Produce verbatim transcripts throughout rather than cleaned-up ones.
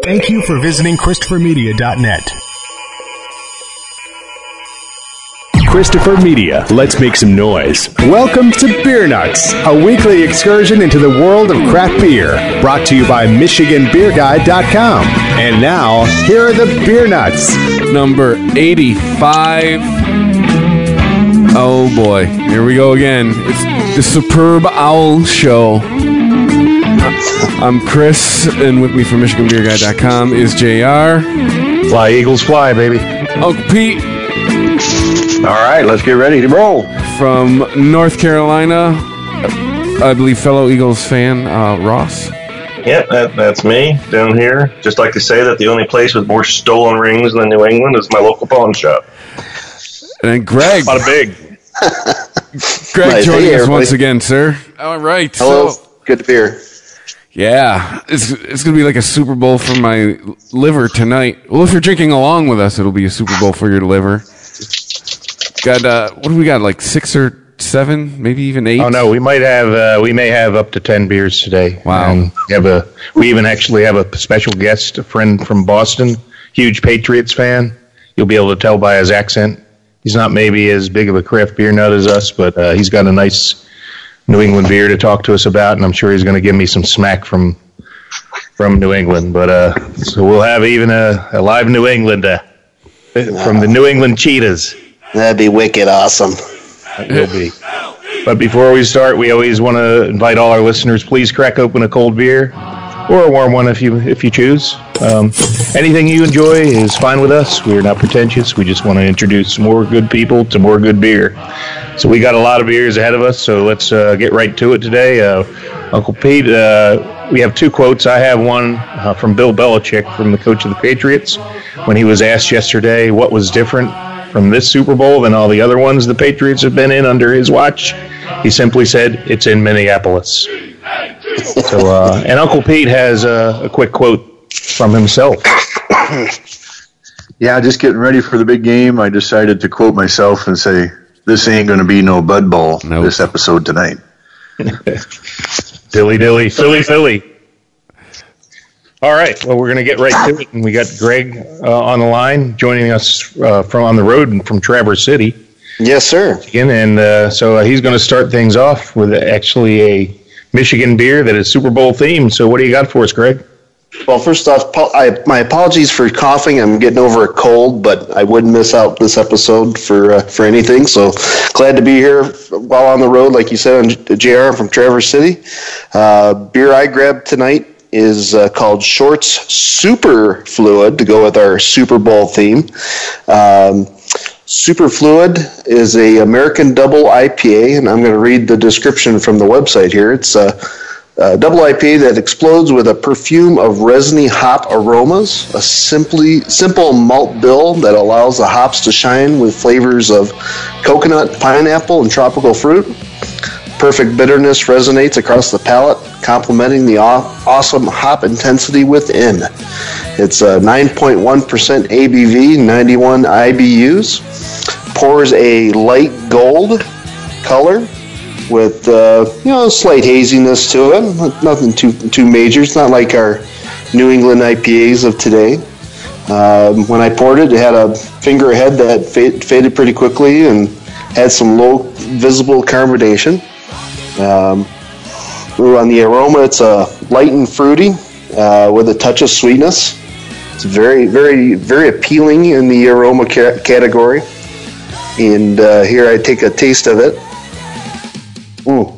Thank you for visiting Christopher Media dot net. Christopher Media, let's make some noise. Welcome to Beer Nuts, a weekly excursion into the world of craft beer, brought to you by Michigan Beer Guide dot com. And now, here are the Beer Nuts. Number eighty-five. Oh boy, here we go again. It's the Superb Owl Show. I'm Chris, and with me from Michigan Beer Guide dot com is J R. Fly, Eagles, fly, baby. Uncle Pete. All right, let's get ready to roll. From North Carolina, I believe fellow Eagles fan, uh, Ross. Yep, that, that's me down here. Just like to say that the only place with more stolen rings than New England is my local pawn shop. And then Greg. Bada big. Greg Right, joining hey, us everybody. once again, sir. All right. Hello. So, Good to be here. yeah, it's it's gonna be like a Super Bowl for my liver tonight. Well, if you're drinking along with us, it'll be a Super Bowl for your liver. Got uh, what do we got? Like six or seven, maybe even eight. Oh no, we might have uh, we may have up to ten beers today. Wow. And we have a we even actually have a special guest, a friend from Boston, huge Patriots fan. You'll be able to tell by his accent. He's not maybe as big of a craft beer nut as us, but uh, he's got a nice New England beer to talk to us about, and I'm sure he's going to give me some smack from from New England. But uh, so we'll have even a, a live New Englander from the New England Cheetahs. That'd be wicked awesome. It will be. But before we start, we always want to invite all our listeners, please crack open a cold beer or a warm one if you if you choose. Um, anything you enjoy is fine with us. We're not pretentious. We just want to introduce more good people to more good beer. So we got a lot of beers ahead of us, so let's uh, get right to it today. Uh, Uncle Pete, uh, we have two quotes. I have one uh, from Bill Belichick, from the coach of the Patriots, when he was asked yesterday what was different from this Super Bowl than all the other ones the Patriots have been in under his watch. He simply said, "It's in Minneapolis." So, uh, and Uncle Pete has uh, a quick quote from himself. Yeah, just getting ready for the big game. I decided to quote myself and say, "This ain't going to be no Bud Bowl Nope. this episode tonight." Dilly dilly, Philly Philly. All right, well, we're going to get right to it, and we got Greg uh, on the line, joining us uh, from on the road from Traverse City. Yes, sir. Again, and uh, so uh, he's going to start things off with actually a Michigan beer that is Super Bowl themed. So what do you got for us, Greg? Well, first off, po- I, my apologies for coughing. I'm getting over a cold, but I wouldn't miss out this episode for uh, for anything. So glad to be here while on the road, like you said, on J R from Traverse City. Uh, beer I grabbed tonight is uh, called Shorts Super Fluid, to go with our Super Bowl theme. Um, Super Fluid is a American double I P A, and I'm going to read the description from the website here. It's a, a double I P A that explodes with a perfume of resiny hop aromas, a simply simple malt bill that allows the hops to shine with flavors of coconut, pineapple, and tropical fruit. Perfect bitterness resonates across the palate, complementing the aw- awesome hop intensity within. It's a nine point one percent A B V, ninety-one I B Us. Pours a light gold color with uh, you know slight haziness to it. Nothing too too major. It's not like our New England I P As of today. Um, when I poured it, it had a finger ahead that fade, faded pretty quickly and had some low visible carbonation. Um, ooh, on the aroma, it's uh, light and fruity uh, with a touch of sweetness. It's very, very, very appealing in the aroma ca- category. And uh, here I take a taste of it. Mm.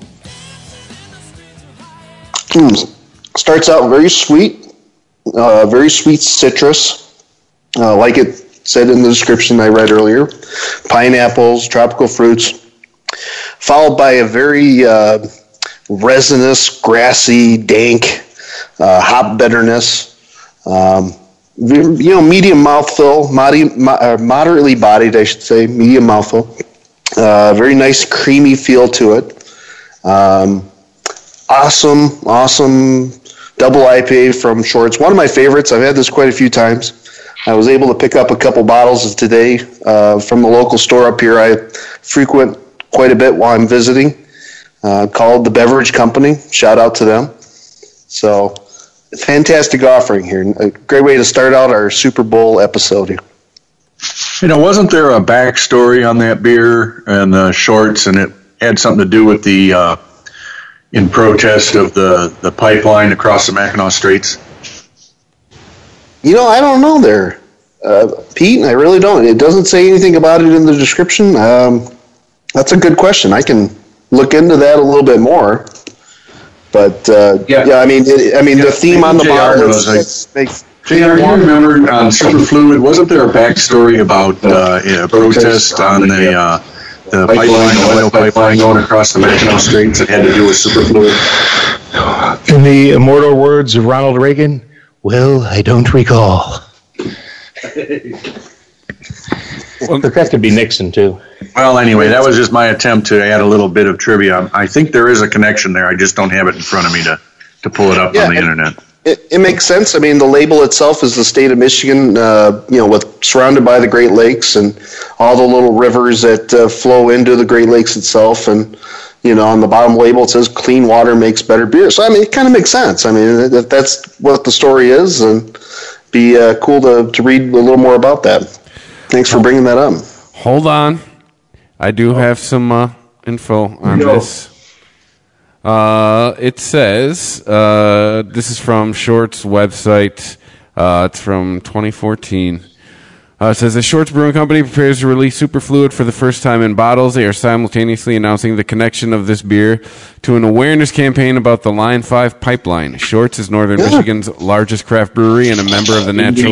Mm. Starts out very sweet, uh, very sweet citrus, uh, like it said in the description I read earlier. Pineapples, tropical fruits, followed by a very uh, resinous, grassy, dank uh, hop bitterness. Um, you know, medium mouthful, mod- uh, moderately bodied, I should say, medium mouthful. Uh, very nice, creamy feel to it. Um, awesome, awesome double I P A from Shorts. One of my favorites. I've had this quite a few times. I was able to pick up a couple bottles today uh, from the local store up here. I frequent quite a bit while I'm visiting. Uh, called the Beverage Company. Shout out to them. So fantastic offering here. A great way to start out our Super Bowl episode here. You know, wasn't there a backstory on that beer and the shorts, and it had something to do with the uh, in protest of the, the pipeline across the Mackinac Straits? You know, I don't know there, uh, Pete. I really don't. It doesn't say anything about it in the description. Um, that's a good question. I can look into that a little bit more. But uh, yeah. yeah, I mean, it, I mean, yeah, the theme on the bottle is like, makes. J R, you remember on Superfluid, wasn't there a backstory about uh, a protest on the uh, the pipeline, the oil pipeline going across the Mackinac Straits that had to do with Superfluid? In the immortal words of Ronald Reagan, well, I don't recall. Well, that could be Nixon, too. Well, anyway, that was just my attempt to add a little bit of trivia. I think there is a connection there. I just don't have it in front of me to, to pull it up yeah, on the it, internet. It, it makes sense. I mean, the label itself is the state of Michigan, uh, you know, with surrounded by the Great Lakes and all the little rivers that uh, flow into the Great Lakes itself. And, you know, on the bottom label, it says clean water makes better beer. So, I mean, it kind of makes sense. I mean, if that's what the story is, and be uh, cool to, to read a little more about that. Thanks for bringing that up. Hold on. I do have some uh, info on Yo. this. Uh, it says, uh, this is from Short's website. Uh, it's from twenty fourteen. Uh, it says, the Short's Brewing Company prepares to release Superfluid for the first time in bottles. They are simultaneously announcing the connection of this beer to an awareness campaign about the Line five pipeline. Short's is Northern yeah. Michigan's largest craft brewery and a member of the Natural...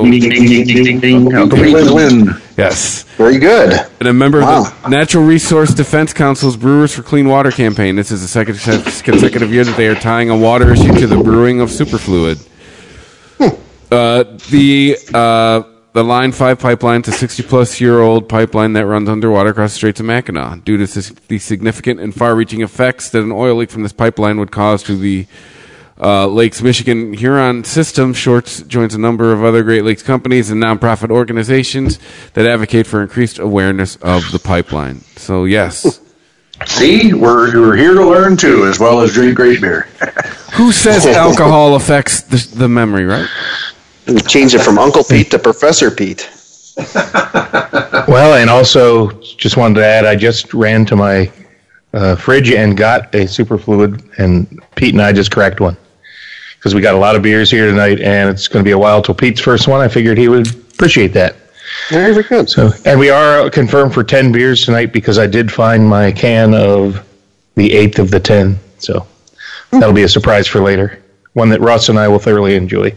Yes. Very good. And a member wow. of the Natural Resource Defense Council's Brewers for Clean Water campaign. This is the second consecutive year that they are tying a water issue to the brewing of Superfluid. Hmm. Uh, the... Uh, The Line five pipeline is a sixty-plus-year-old pipeline that runs underwater across the Straits of Mackinac. Due to the significant and far-reaching effects that an oil leak from this pipeline would cause to the uh, Lakes Michigan-Huron system, Shorts joins a number of other Great Lakes companies and nonprofit organizations that advocate for increased awareness of the pipeline. So, yes. See, we're, we're here to learn, too, as well as drink great beer. Who says alcohol affects the, the memory, right? Change it from Uncle Pete to Professor Pete. Well, and also, just wanted to add, I just ran to my uh, fridge and got a Superfluid, and Pete and I just cracked one. Because we got a lot of beers here tonight, and it's going to be a while till Pete's first one. I figured he would appreciate that. Very good. So, and we are confirmed for ten beers tonight because I did find my can of the eighth of the ten. So that'll be a surprise for later. One that Russ and I will thoroughly enjoy.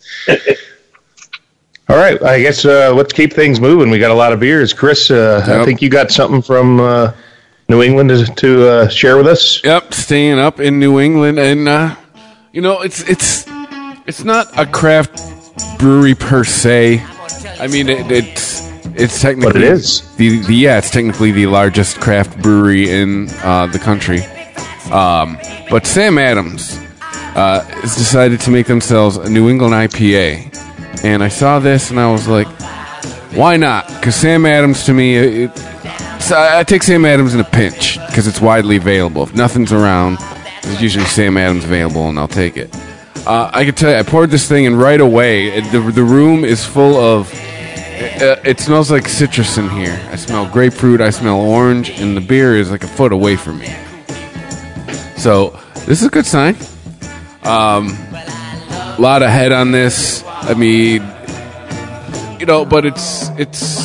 All right, I guess uh, let's keep things moving. We got a lot of beers. Chris, uh, yep. I think you got something from uh, New England to, to uh, share with us. Yep, staying up in New England, and uh, you know, it's it's it's not a craft brewery per se. I mean, it, it's it's technically but it is. The, the yeah, it's technically the largest craft brewery in uh, the country. Um, but Sam Adams uh, has decided to make themselves a New England I P A. And I saw this and I was like, why not? Because Sam Adams to me, it, so I take Sam Adams in a pinch because it's widely available. If nothing's around, there's usually Sam Adams available and I'll take it. Uh, I can tell you, I poured this thing and right away, it, the, the room is full of, it, it smells like citrus in here. I smell grapefruit, I smell orange, and the beer is like a foot away from me. So this is a good sign. Um, a lot of head on this. I mean, you know, but it's it's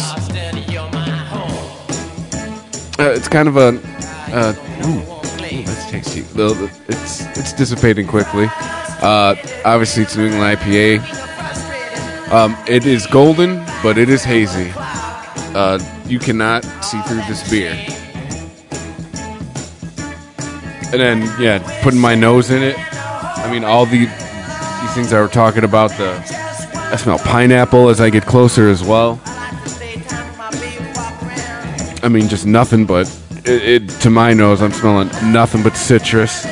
uh, it's kind of a uh, ooh, ooh, that's tasty. It's it's dissipating quickly. Uh, obviously, it's New England I P A. Um, it is golden, but it is hazy. Uh, you cannot see through this beer. And then, yeah, putting my nose in it. I mean, all the these things I were talking about. The I smell pineapple as I get closer as well. I mean, just nothing but it, it to my nose. I'm smelling nothing but citrus.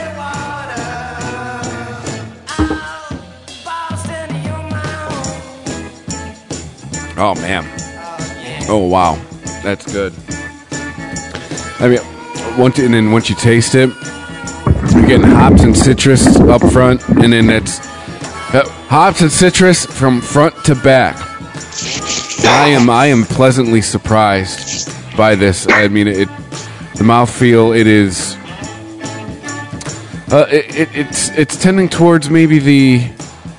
Oh man! Oh wow, that's good. I mean, once and then once you taste it, you're getting hops and citrus up front, and then that's uh, Hops and citrus from front to back. I am I am pleasantly surprised by this. I mean, it the mouthfeel. It is. Uh, it, it, it's it's tending towards maybe the.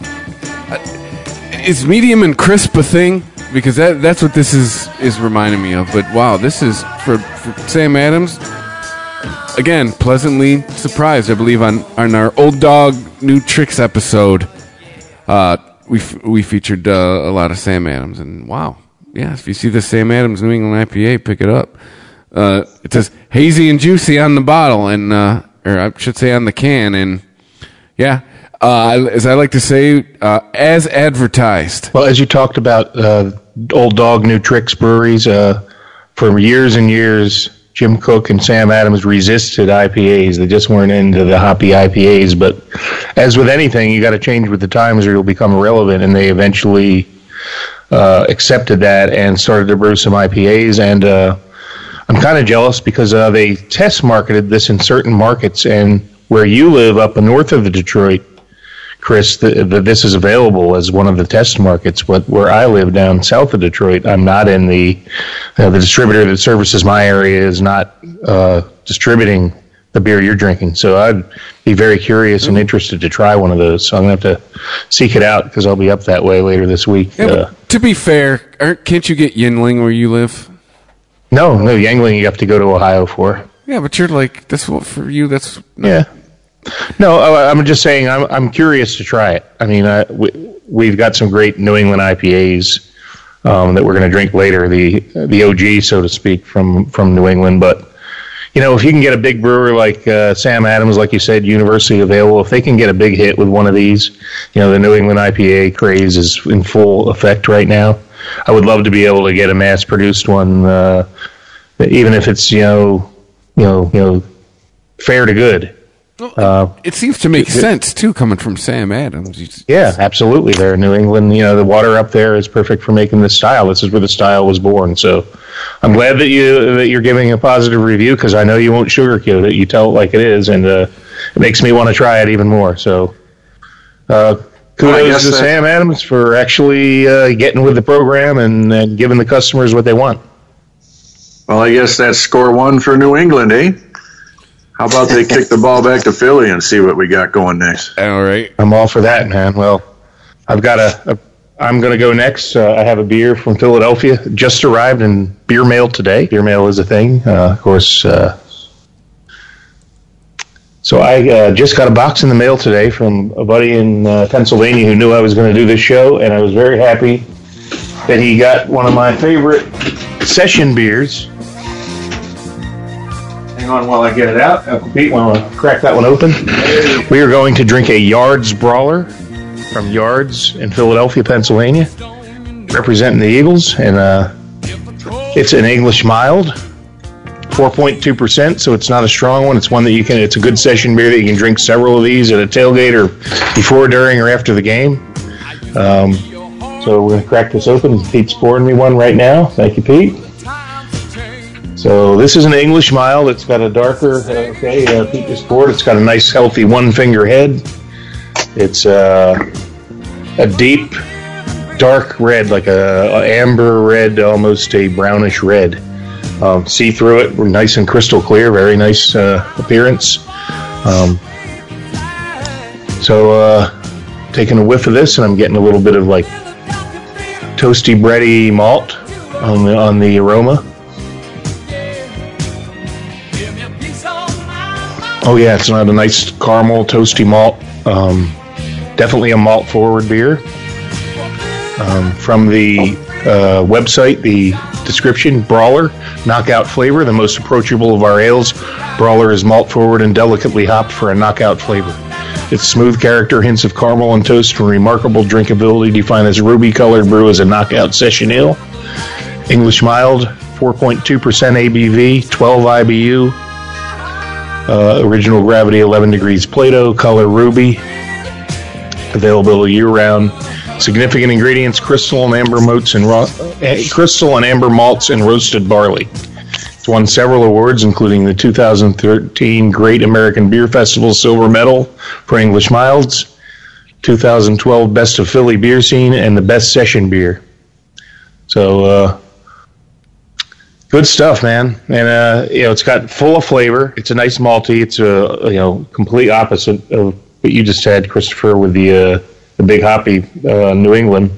Uh, is medium and crisp a thing? Because that that's what this is is reminding me of. But wow, this is for, for Sam Adams. Again, pleasantly surprised. I believe on, on our Old Dog New Tricks episode, uh, we f- we featured uh, a lot of Sam Adams. And wow, yeah, if you see the Sam Adams New England I P A, pick it up. Uh, it says hazy and juicy on the bottle, and uh, or I should say on the can. And yeah, uh, as I like to say, uh, as advertised. Well, as you talked about uh, Old Dog New Tricks breweries, uh, for years and years, Jim Koch and Sam Adams resisted I P As. They just weren't into the hoppy I P As. But as with anything, you got to change with the times or you'll become irrelevant. And they eventually uh, accepted that and started to brew some I P As. And uh, I'm kind of jealous because uh, they test marketed this in certain markets. And where you live up north of the Detroit, Chris, the, the, this is available as one of the test markets. But where I live down south of Detroit, I'm not in the uh, the distributor that services my area is not uh, distributing the beer you're drinking. So I'd be very curious and interested to try one of those. So I'm going to have to seek it out because I'll be up that way later this week. Yeah, uh, to be fair, aren't, can't you get Yuengling where you live? No, no, Yuengling you have to go to Ohio for. Yeah, but you're like, that's what for you, that's... No. Yeah. No, I'm just saying I'm I'm curious to try it. I mean, I, we, we've got some great New England I P As um, that we're going to drink later, the the O G, so to speak, from, from New England. But, you know, if you can get a big brewer like uh, Sam Adams, like you said, universally available, if they can get a big hit with one of these, you know, the New England I P A craze is in full effect right now. I would love to be able to get a mass-produced one, uh, even if it's, you know, you know, you know, fair to good. Uh, it seems to make sense, too, coming from Sam Adams. Yeah, absolutely. There in New England, you know, the water up there is perfect for making this style. This is where the style was born. So I'm glad that, you, that you're giving a positive review because I know you won't sugarcoat it. You tell it like it is, and uh, it makes me want to try it even more. So uh, kudos to Sam Adams for actually uh, getting with the program and, and giving the customers what they want. Well, I guess that's score one for New England, eh? How about they kick the ball back to Philly and see what we got going next? All right. I'm all for that, man. Well, I've got a, a I'm going to go next. Uh, I have a beer from Philadelphia. Just arrived in beer mail today. Beer mail is a thing, uh, of course. Uh, so I uh, just got a box in the mail today from a buddy in uh, Pennsylvania who knew I was going to do this show, and I was very happy that he got one of my favorite session beers. Hang on while I get it out. Uncle Pete, want to crack that one open? We are going to drink a Yards Brawler from Yards in Philadelphia, Pennsylvania, representing the Eagles, and uh, it's an English mild, four point two percent, so it's not a strong one. It's one that you can. It's a good session beer that you can drink several of these at a tailgate or before, during, or after the game. Um, so we're going to crack this open. Pete's pouring me one right now. Thank you, Pete. So this is an English mild. It's got a darker, uh, okay, uh, Pete just poured. It's got a nice, healthy one-finger head. It's uh, a deep, dark red, like a, a amber red, almost a brownish red. Um, see through it. We're nice and crystal clear. Very nice uh, appearance. Um, so uh, taking a whiff of this, and I'm getting a little bit of like toasty, bready malt on the on the aroma. Oh yeah, it's not a nice caramel, toasty malt. Um, definitely a malt-forward beer. Um, from the uh, website, the description, Brawler, knockout flavor, the most approachable of our ales. Brawler is malt-forward and delicately hopped for a knockout flavor. Its smooth character, hints of caramel and toast, and remarkable drinkability define this ruby-colored brew as a knockout session ale. English mild, four point two percent A B V, twelve I B U. Uh, original gravity, eleven degrees Plato, color ruby, available year-round. Significant ingredients: crystal and amber malts and ro- uh, crystal and amber malts and roasted barley. It's won several awards, including the two thousand thirteen Great American Beer Festival Silver Medal for English Milds, two thousand twelve Best of Philly Beer Scene and the Best Session Beer. So, uh, good stuff, man. And, uh, you know, it's got full of flavor. It's a nice malty. It's a, you know, complete opposite of what you just had, Christopher, with the, uh, the big hoppy uh, New England.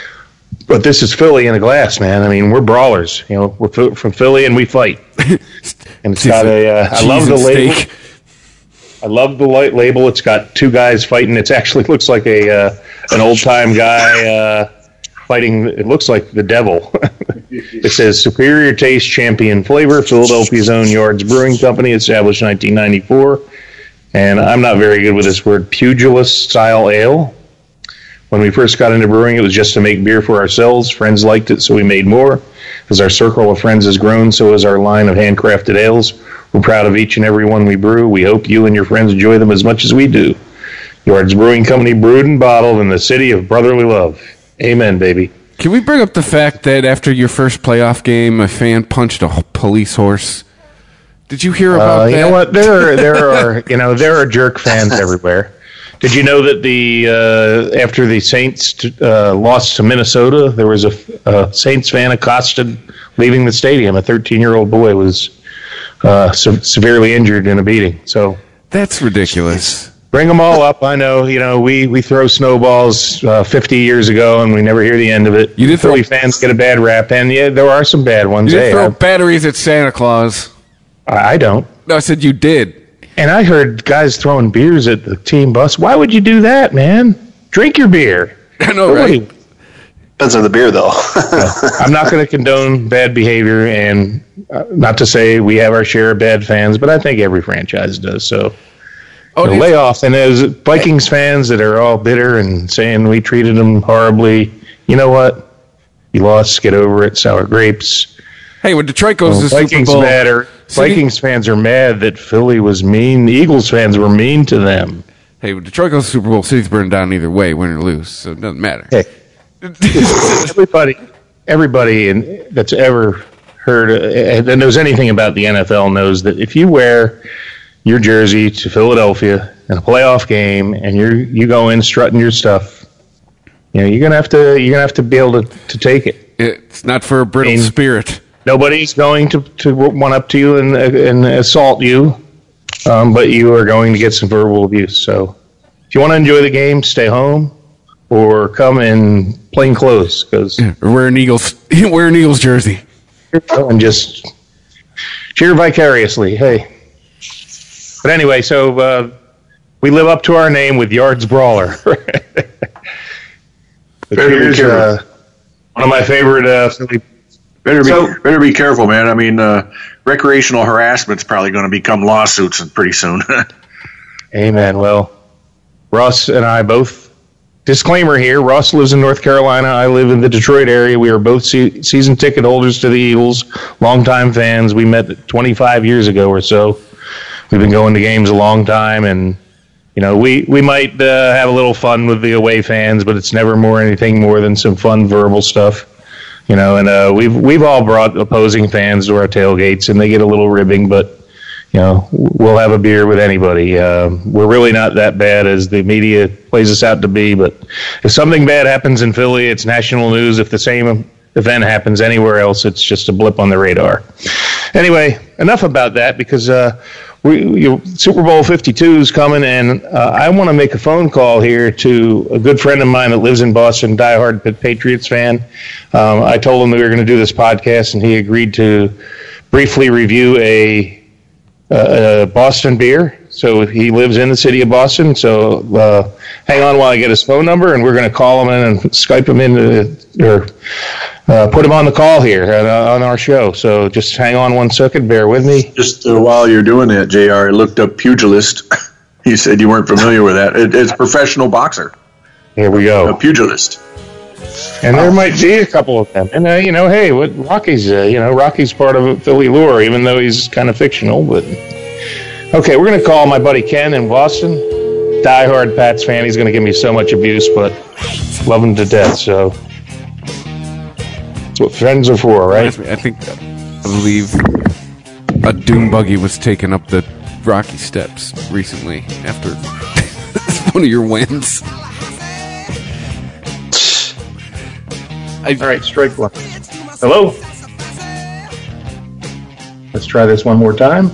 But this is Philly in a glass, man. I mean, we're brawlers. You know, we're from Philly and we fight. And it's got a, uh, I love the label. Steak. I love the light label. It's got two guys fighting. It actually looks like a uh, an old time guy uh, fighting. It looks like the devil. It says Superior Taste, Champion Flavor, Philadelphia's own Yards Brewing Company, established nineteen ninety-four. And I'm not very good with this word, pugilist style ale. When we first got into brewing, it was just to make beer for ourselves. Friends liked it, so we made more. As our circle of friends has grown, so has our line of handcrafted ales. We're proud of each and every one we brew. We hope you and your friends enjoy them as much as we do. Yards Brewing Company, brewed and bottled in the city of brotherly love. Amen, baby. Can we bring up the fact that after your first playoff game, a fan punched a police horse? Did you hear about uh, that? You know what? There are, there are, you know, there are jerk fans everywhere. Did you know that the uh, after the Saints uh, lost to Minnesota, there was a, a Saints fan accosted leaving the stadium. A thirteen-year-old boy was uh, se- severely injured in a beating. So that's ridiculous. Bring them all up. I know. You know, we, we throw snowballs uh, fifty years ago, and we never hear the end of it. You did Philly throw, fans get a bad rap, and yeah, there are some bad ones. You did hey, throw I, batteries at Santa Claus. I don't. No, I said you did. And I heard guys throwing beers at the team bus. Why would you do that, man? Drink your beer. I know, right? Depends on the beer, though. No, I'm not going to condone bad behavior, and uh, not to say we have our share of bad fans, but I think every franchise does. So, oh, you know, lay off. And as Vikings fans that are all bitter and saying we treated them horribly, you know what? You lost. Get over it. Sour grapes. Hey, when Detroit goes well, to the Vikings Super Bowl, matter. Vikings fans are mad that Philly was mean. The Eagles fans were mean to them. Hey, when Detroit goes to the Super Bowl, city's burning down either way, win or lose, so it doesn't matter. Hey, everybody, everybody in, that's ever heard uh, that knows anything about the N F L knows that if you wear your jersey to Philadelphia in a playoff game and you you go in strutting your stuff, you know you're gonna have to you're gonna have to be able to, to take it. It's not for a brittle I mean, spirit. Nobody's going to, to run up to you and, and assault you, um, but you are going to get some verbal abuse. So if you want to enjoy the game, stay home or come in plain clothes. Cause yeah, or wear an Eagles, wear an Eagles jersey. And just cheer vicariously. Hey. But anyway, so uh, we live up to our name with Yards Brawler. Here's uh, one of my favorite uh, Philly. Better be So- better be careful, man. I mean, uh, recreational harassment's probably going to become lawsuits pretty soon. Amen. Well, Russ and I both, disclaimer here, Russ lives in North Carolina. I live in the Detroit area. We are both se- season ticket holders to the Eagles, longtime fans. We met twenty-five years ago or so. We've been going to games a long time, and you know, we, we might uh, have a little fun with the away fans, but it's never more anything more than some fun verbal stuff. You know, and uh, we've we've all brought opposing fans to our tailgates, and they get a little ribbing, but you know, we'll have a beer with anybody. Uh, we're really not that bad as the media plays us out to be, but if something bad happens in Philly, it's national news. If the same event happens anywhere else, it's just a blip on the radar. Anyway, enough about that, because uh, we, you, Super Bowl fifty-two is coming, and uh, I want to make a phone call here to a good friend of mine that lives in Boston, diehard Patriots fan. Um, I told him we were going to do this podcast, and he agreed to briefly review a, a, a Boston beer. So he lives in the city of Boston. So uh, hang on while I get his phone number, and we're going to call him in and Skype him in, to, or uh, put him on the call here at, uh, on our show. So just hang on one second. Bear with me. Just uh, while you're doing that, J R, I looked up pugilist. You said you weren't familiar with that. It, it's professional boxer. Here we go. A pugilist. And there might be a couple of them. And, uh, you know, hey, what Rocky's, uh, you know, Rocky's part of Philly lore, even though he's kind of fictional. But okay, we're going to call my buddy Ken in Boston. Diehard Pats fan. He's going to give me so much abuse, but love him to death. So that's what friends are for, right? I think, I believe a doom buggy was taken up the Rocky steps recently after one of your wins. I, All right, strike one. Hello? Let's try this one more time.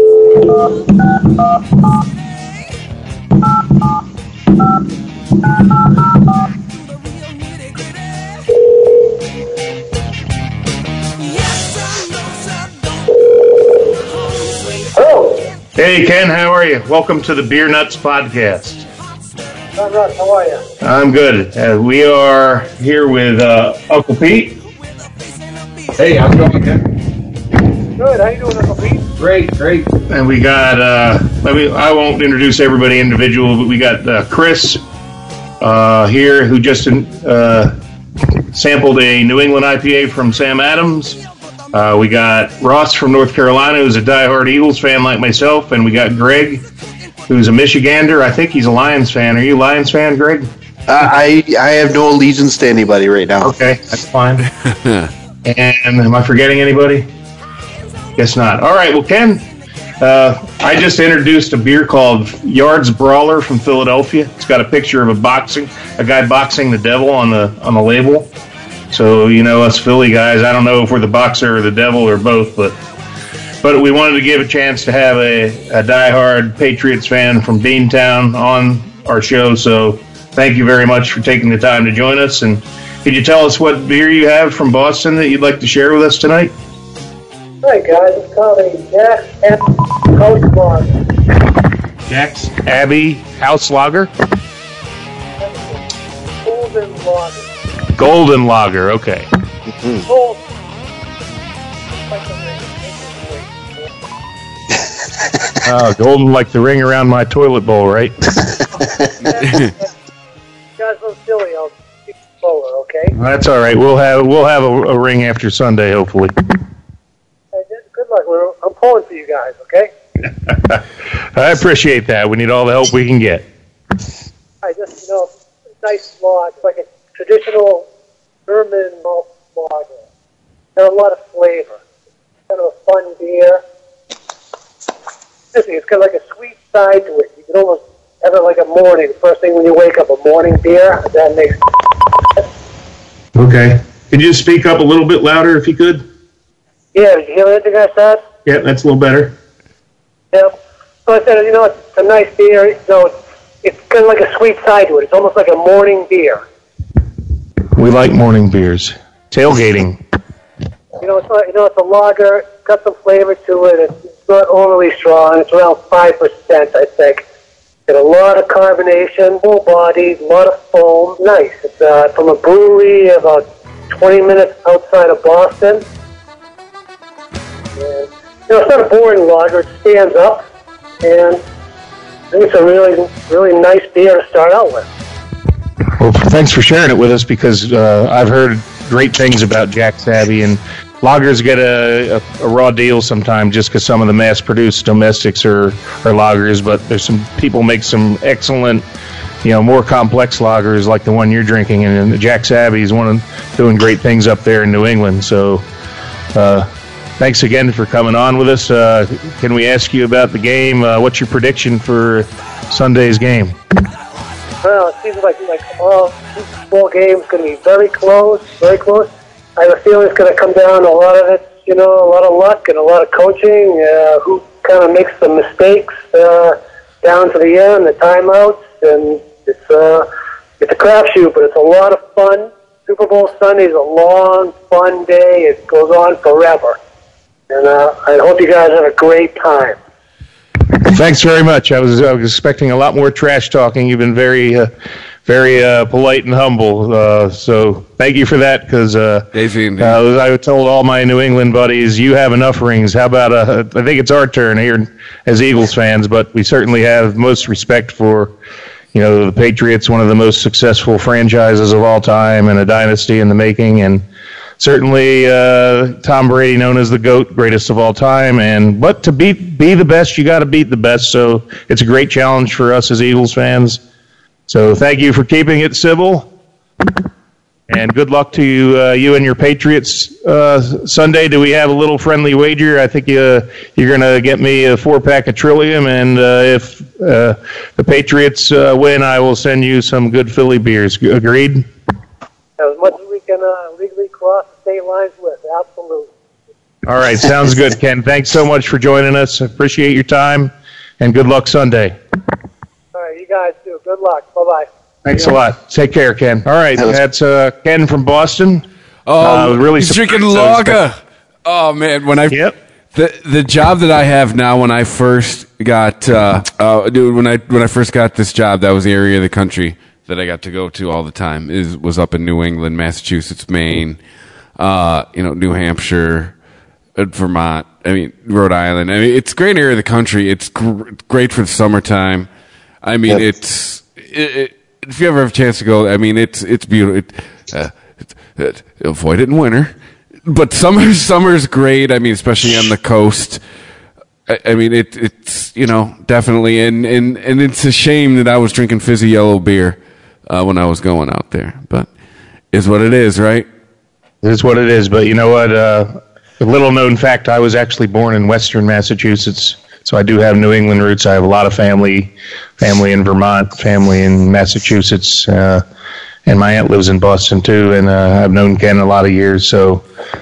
Hello. Hey, Ken, how are you? Welcome to the Beer Nuts Podcast. I'm Russ. How are you? I'm good. Uh, we are here with uh, Uncle Pete. Hey, how's it going, Ken? Good. How you doing, Uncle Pete? Great, great. And we got, uh, let me, I won't introduce everybody individual, but we got uh, Chris uh, here who just uh, sampled a New England I P A from Sam Adams. Uh, we got Ross from North Carolina, who's a diehard Eagles fan like myself. And we got Greg, who's a Michigander. I think he's a Lions fan. Are you a Lions fan, Greg? Uh, I I have no allegiance to anybody right now. Okay, that's fine. And am I forgetting anybody? Guess not. All right, well, Ken, uh, I just introduced a beer called Yards Brawler from Philadelphia. It's got a picture of a boxing, a guy boxing the devil on the on the label. So, you know, us Philly guys, I don't know if we're the boxer or the devil or both, but but we wanted to give a chance to have a, a diehard Patriots fan from Beantown on our show. So thank you very much for taking the time to join us. And could you tell us what beer you have from Boston that you'd like to share with us tonight? Hi, guys. It's called a Jack and House Lager. Jack's Abbey House Lager? Golden Lager. Golden Lager, okay. Gold. Uh, golden like the ring around my toilet bowl, right? You guys look silly. I'll keep it slower, okay? That's all right. We'll have we'll have a, a ring after Sunday, hopefully. Hey, good luck. We're, I'm pulling for you guys, okay? I appreciate that. We need all the help we can get. I just, you know, nice log. It's like a traditional German malt lager. Got a lot of flavor. Kind of a fun beer. It's got like a sweet side to it. You can almost have it like a morning. First thing when you wake up, a morning beer. That makes sense. Okay. Could you speak up a little bit louder if you could? Yeah, did you hear anything I said? Yeah, that's a little better. Yeah. So I said, you know, it's a nice beer. You know, it's, it's got like a sweet side to it. It's almost like a morning beer. We like morning beers. Tailgating. You know, it's not, you know, it's a lager. It's got some flavor to it. It's not overly strong. It's around five percent, I think. Got a lot of carbonation, full bodied, a lot of foam. Nice. It's uh, from a brewery about twenty minutes outside of Boston. And, you know, it's not a boring lager. It stands up, and I think it's a really, really nice beer to start out with. Well, thanks for sharing it with us because uh, I've heard great things about Jack's Abbey, and lagers get a, a, a raw deal sometimes just because some of the mass-produced domestics are, are lagers, but there's some people make some excellent, you know, more complex lagers like the one you're drinking, and, and Jack's Abbey is one of doing great things up there in New England. So, uh, thanks again for coming on with us. Uh, can we ask you about the game? Uh, what's your prediction for Sunday's game? Well, it seems like like all football games going to be very close, very close. I have a feeling it's going to come down to a lot of it, you know, a lot of luck and a lot of coaching. Uh, who kind of makes the mistakes uh, down to the end, the timeouts, and it's uh, it's a crapshoot, but it's a lot of fun. Super Bowl Sunday is a long, fun day. It goes on forever, and uh, I hope you guys have a great time. Thanks very much. I was I was expecting a lot more trash talking. You've been very, uh, very uh, polite and humble. Uh, so thank you for that. Because uh, uh, I told all my New England buddies, you have enough rings. How about uh, I think it's our turn here as Eagles fans, but we certainly have most respect for, you know, the Patriots, one of the most successful franchises of all time, and a dynasty in the making, and certainly uh, Tom Brady, known as the GOAT, greatest of all time. And but to beat be the best, you got to beat the best. So it's a great challenge for us as Eagles fans. So thank you for keeping it civil, and good luck to you, uh, you and your Patriots uh, Sunday. Do we have a little friendly wager? I think uh, you're going to get me a four pack of Trillium, and uh, if uh, the Patriots uh, win, I will send you some good Philly beers. Agreed? As much as we can to legally cross the state lines with. Absolutely. All right, sounds good, Ken. Thanks so much for joining us. Appreciate your time, and good luck Sunday. All right, you guys too. Good luck. Bye-bye. Thanks a lot. Take care, Ken. All right, that's uh, Ken from Boston. Oh, uh, really he's drinking lager. Oh man, when I yep. the the job that I have now, when I first got uh, uh, dude, when I when I first got this job, that was the area of the country that I got to go to all the time. Is was up in New England, Massachusetts, Maine, uh, you know, New Hampshire. Vermont, I mean, Rhode Island. I mean, it's a great area of the country. It's gr- great for the summertime. I mean, yep. it's, it, it, if you ever have a chance to go, I mean, it's, it's beautiful. It, uh, it, it, avoid it in winter, but summer, summer's great. I mean, especially on the coast. I, I mean, it, it's, you know, definitely. And, and, and it's a shame that I was drinking fizzy yellow beer, uh, when I was going out there, but is what it is, right? It is what it is. But you know what, uh, a little known fact, I was actually born in Western Massachusetts, so I do have New England roots. I have a lot of family, family in Vermont, family in Massachusetts, uh, and my aunt lives in Boston too, and uh, I've known Ken a lot of years, so,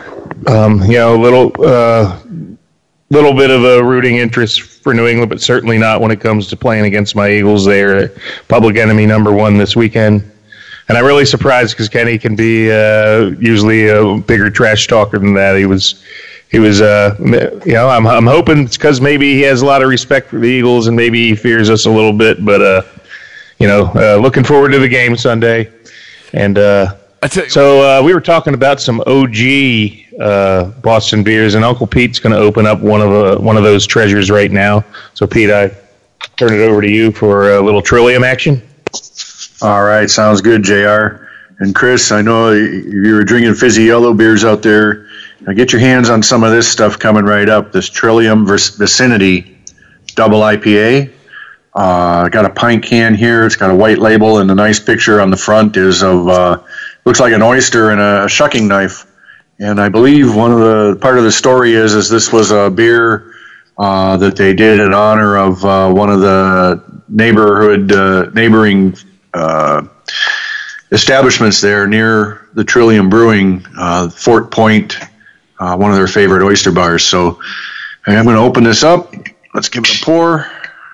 um, you know, a little, uh, little bit of a rooting interest for New England, but certainly not when it comes to playing against my Eagles. They're public enemy number one this weekend. And I'm really surprised because Kenny can be uh, usually a bigger trash talker than that. He was, he was, uh, you know, I'm I'm hoping it's because maybe he has a lot of respect for the Eagles and maybe he fears us a little bit. But uh, you know, uh, looking forward to the game Sunday. And uh, so uh, we were talking about some O G uh, Boston beers, and Uncle Pete's going to open up one of uh, one of those treasures right now. So Pete, I turn it over to you for a little Trillium action. All right, sounds good, J R. And Chris, I know you were drinking fizzy yellow beers out there. Now get your hands on some of this stuff coming right up, this Trillium Vicinity Double I P A. Uh, got a pint can here. It's got a white label, and the nice picture on the front is of, uh, looks like an oyster and a shucking knife. And I believe one of the, part of the story is, is this was a beer uh, that they did in honor of uh, one of the neighborhood, uh, neighboring Uh, establishments there near the Trillium Brewing, uh, Fort Point, uh, one of their favorite oyster bars. So I'm going to open this up. Let's give it a pour.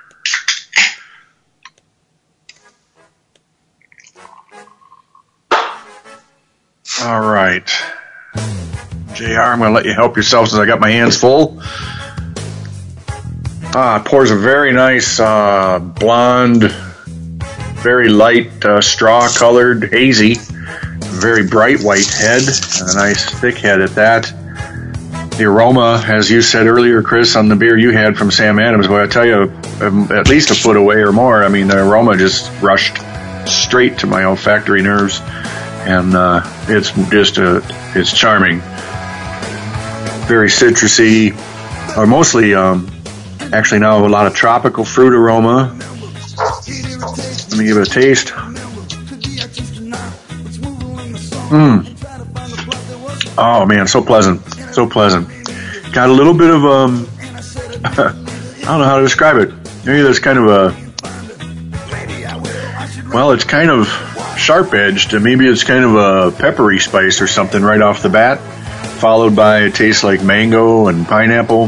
All right. J R, I'm going to let you help yourself since I got my hands full. Ah, it pours a very nice uh, blonde, very light uh, straw-colored, hazy, very bright white head, and a nice thick head at that. The aroma, as you said earlier, Chris, on the beer you had from Sam Adams, well, I tell you, um, at least a foot away or more, I mean, the aroma just rushed straight to my olfactory nerves, and uh, it's just a, it's charming. Very citrusy, or mostly, um, actually now a lot of tropical fruit aroma. Let me give it a taste. Mmm. Oh man, so pleasant, so pleasant. Got a little bit of um, I don't know how to describe it. Maybe there's kind of a, well, it's kind of sharp edged, and maybe it's kind of a peppery spice or something right off the bat, followed by a taste like mango and pineapple.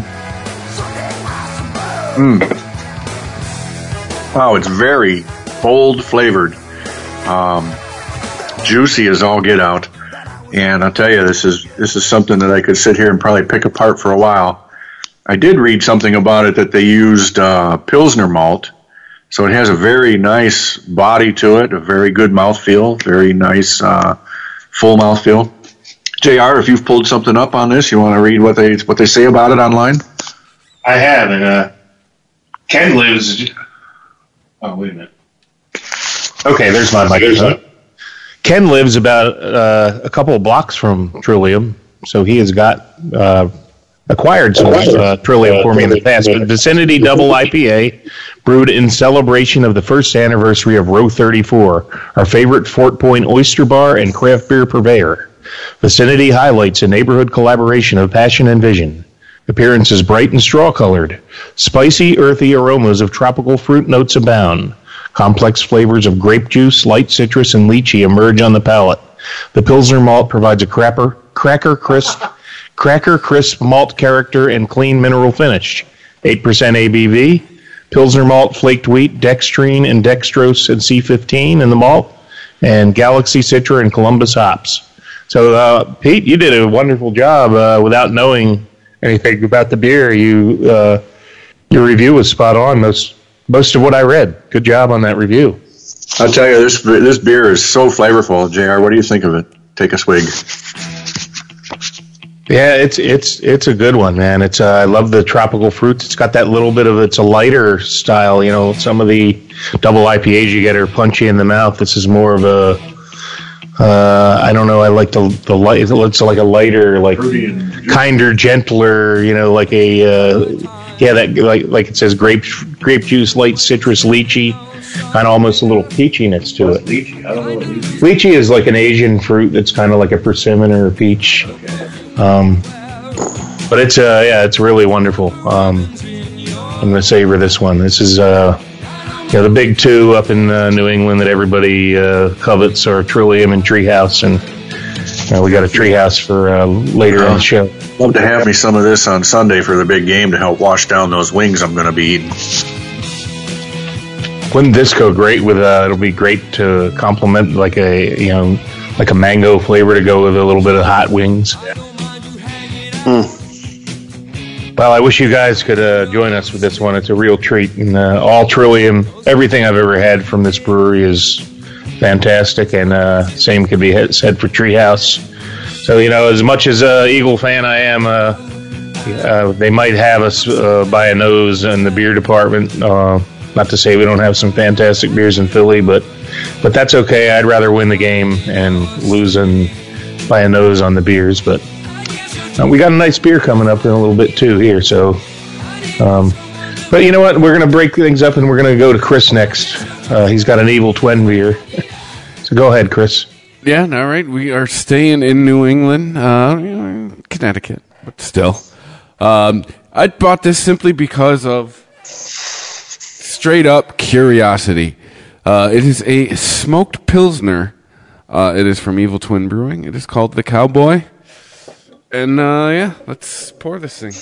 Mmm. Wow, it's very bold flavored, um, juicy as all get out, and I'll tell you, this is this is something that I could sit here and probably pick apart for a while. I did read something about it that they used uh, Pilsner malt, so it has a very nice body to it, a very good mouthfeel, very nice uh, full mouthfeel. J R, if you've pulled something up on this, you want to read what they what they say about it online? I have, and uh, Ken lives. Oh, wait a minute. Okay, there's my microphone. Ken lives about uh, a couple of blocks from Trillium, so he has got uh, acquired some uh, Trillium for me in the past. But Vicinity Double I P A, brewed in celebration of the first anniversary of Row thirty-four, our favorite Fort Point oyster bar and craft beer purveyor. Vicinity highlights a neighborhood collaboration of passion and vision. Appearance is bright and straw-colored. Spicy, earthy aromas of tropical fruit notes abound. Complex flavors of grape juice, light citrus, and lychee emerge on the palate. The Pilsner malt provides a crapper, cracker crisp, cracker crisp malt character and clean mineral finish. eight percent A B V. Pilsner malt, flaked wheat, dextrine and dextrose and C fifteen in the malt, and Galaxy Citra and Columbus hops. So, uh, Pete, you did a wonderful job uh, without knowing anything about the beer. You uh, your review was spot on. Most most of what I read. Good job on that review. I'll tell you, this this beer is so flavorful. J R, what do you think of it? Take a swig. Yeah, it's it's it's a good one, man. It's uh, I love the tropical fruits. It's got that little bit of it's a lighter style. You know, some of the double I P As you get are punchy in the mouth. This is more of a uh, I don't know. I like the the light. It's like a lighter, like kinder, gentler. You know, like a uh, yeah, that like like it says grape grape juice, light citrus, lychee. Kind of almost a little peachiness to it. Lychee? I don't know what lychee is. Lychee is like an Asian fruit that's kind of like a persimmon or a peach. Okay. Um, but it's uh, yeah, it's really wonderful. Um, I'm gonna savor this one. This is uh, yeah, the big two up in uh, New England that everybody uh, covets are Trillium and Treehouse, and uh, we got a Treehouse for uh, later in the show. Love to have me some of this on Sunday for the big game to help wash down those wings I'm going to be eating. Wouldn't this go great with? Uh, it'll be great to complement like a you know like a mango flavor to go with a little bit of hot wings. Mm. Well, I wish you guys could uh, join us with this one. It's a real treat, and uh, all Trillium, everything I've ever had from this brewery is fantastic, and uh, same could be said for Treehouse. So you know, as much as a uh, Eagle fan I am, uh, uh, they might have us uh, by a nose in the beer department. Uh, Not to say we don't have some fantastic beers in Philly, but but that's okay. I'd rather win the game and lose in, by a nose on the beers. But uh, we got a nice beer coming up in a little bit too here. So, um, but you know what? We're going to break things up and we're going to go to Chris next. Uh, he's got an Evil Twin beer. So go ahead, Chris. Yeah, all right. We are staying in New England, uh, Connecticut, but still. Um, I bought this simply because of straight up curiosity. Uh, it is a smoked Pilsner. Uh, it is from Evil Twin Brewing. It is called the Cowboy. And uh, yeah, let's pour this thing.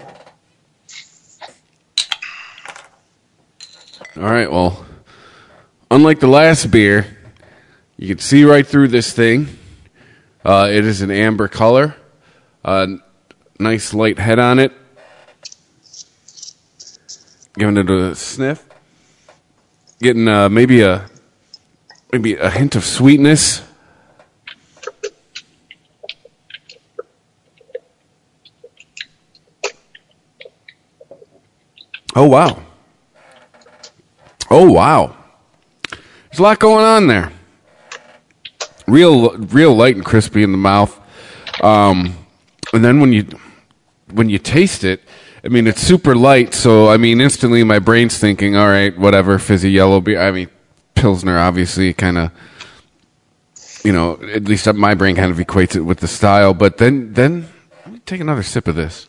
All right, well, unlike the last beer, you can see right through this thing. Uh, it is an amber color. Uh, nice light head on it. Giving it a sniff. Getting uh, maybe a maybe a hint of sweetness. Oh wow! Oh wow! There's a lot going on there. Real, real light and crispy in the mouth, um, and then when you when you taste it. I mean, it's super light, so, I mean, instantly my brain's thinking, all right, whatever, fizzy yellow beer. I mean, Pilsner, obviously, kind of, you know, at least my brain kind of equates it with the style. But then, then, let me take another sip of this.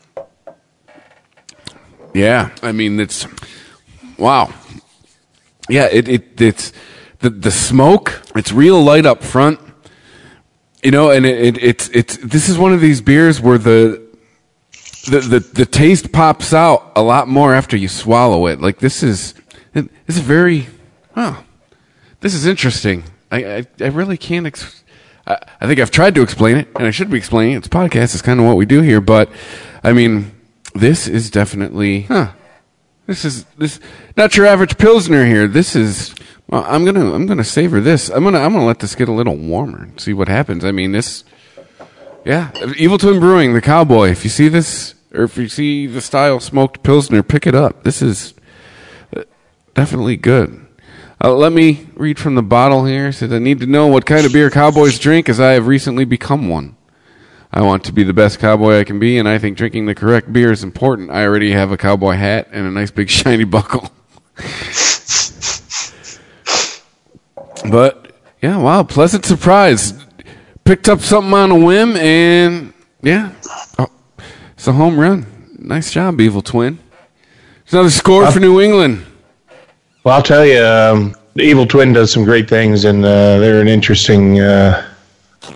Yeah, I mean, it's, wow. Yeah, it, it it's, the, the smoke, it's real light up front, you know, and it, it it's, it's, this is one of these beers where the, The, the the taste pops out a lot more after you swallow it. Like this is, this is very, oh, this is interesting. I I, I really can't. Ex- I, I think I've tried to explain it, and I should be explaining it. It's a podcast. It's kind of what we do here. But I mean, this is definitely, huh? This is this not your average Pilsner here. This is. Well, I'm gonna I'm gonna savor this. I'm gonna I'm gonna let this get a little warmer and see what happens. I mean this. Yeah, Evil Twin Brewing, the Cowboy. If you see this, or if you see the style smoked Pilsner, pick it up. This is definitely good. Uh, let me read from the bottle here. It says, I need to know what kind of beer cowboys drink, as I have recently become one. I want to be the best cowboy I can be, and I think drinking the correct beer is important. I already have a cowboy hat and a nice big shiny buckle. But, yeah, wow, pleasant surprise. Picked up something on a whim, and, yeah, oh, it's a home run. Nice job, Evil Twin. There's another score for New England. Well, I'll tell you, um, the Evil Twin does some great things, and uh, they're an interesting uh,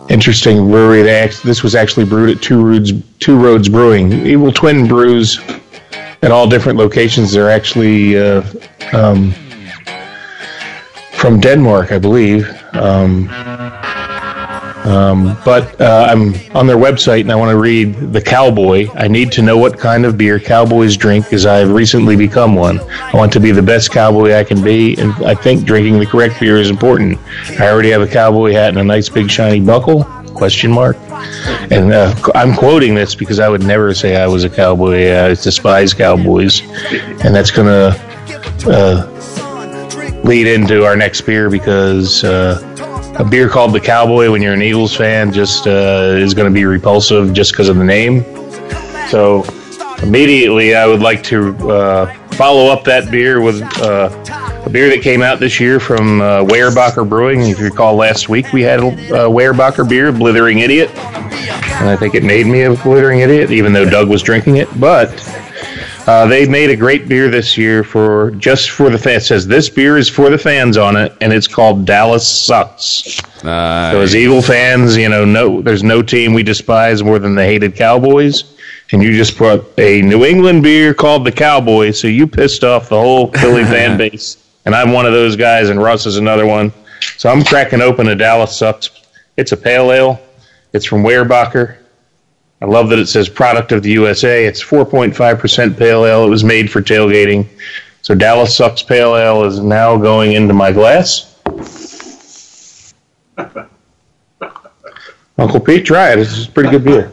interesting brewery. They act, this was actually brewed at Two Roads, Two Roads Brewing. Evil Twin brews at all different locations. They're actually uh, um, from Denmark, I believe. Um, um, but uh, I'm on their website, and I want to read The Cowboy. I need to know what kind of beer cowboys drink, as I have recently become one. I want to be the best cowboy I can be, and I think drinking the correct beer is important. I already have a cowboy hat and a nice big shiny buckle, question mark. And uh, I'm quoting this because I would never say I was a cowboy. I despise cowboys. And that's going to uh, lead into our next beer, because uh, a beer called the Cowboy, when you're an Eagles fan, just uh, is going to be repulsive just because of the name. So immediately I would like to uh, follow up that beer with uh, a beer that came out this year from uh, Weyerbacher Brewing. If you recall, last week we had a uh, Weyerbacher beer, Blithering Idiot. And I think it made me a Blithering Idiot, even though Doug was drinking it. But uh, they made a great beer this year for just for the fans. It says this beer is for the fans on it, and it's called Dallas Sucks. Nice. So as Eagle fans, you know, no, there's no team we despise more than the hated Cowboys. And you just put a New England beer called the Cowboy, so you pissed off the whole Philly fan base. And I'm one of those guys, and Russ is another one. So I'm cracking open a Dallas Sucks. It's a pale ale. It's from Weyerbacher. I love that it says product of the U S A. It's four point five percent pale ale. It was made for tailgating. So Dallas Sucks Pale Ale is now going into my glass. Uncle Pete, try it. This is pretty good beer.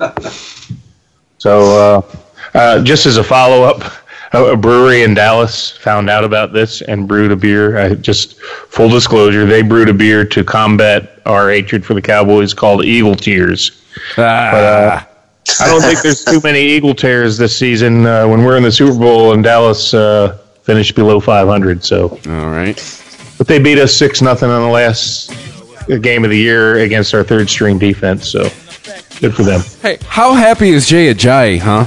So uh, uh, just as a follow-up, a brewery in Dallas found out about this and brewed a beer. I just full disclosure, they brewed a beer to combat our hatred for the Cowboys called Eagle Tears. Ah. But uh, I don't think there's too many Eagle Tears this season. Uh, when we're in the Super Bowl and Dallas uh, finished below five hundred. So all right, but they beat us six nothing on the last game of the year against our third string defense. So good for them. Hey, how happy is Jay Ajayi, huh?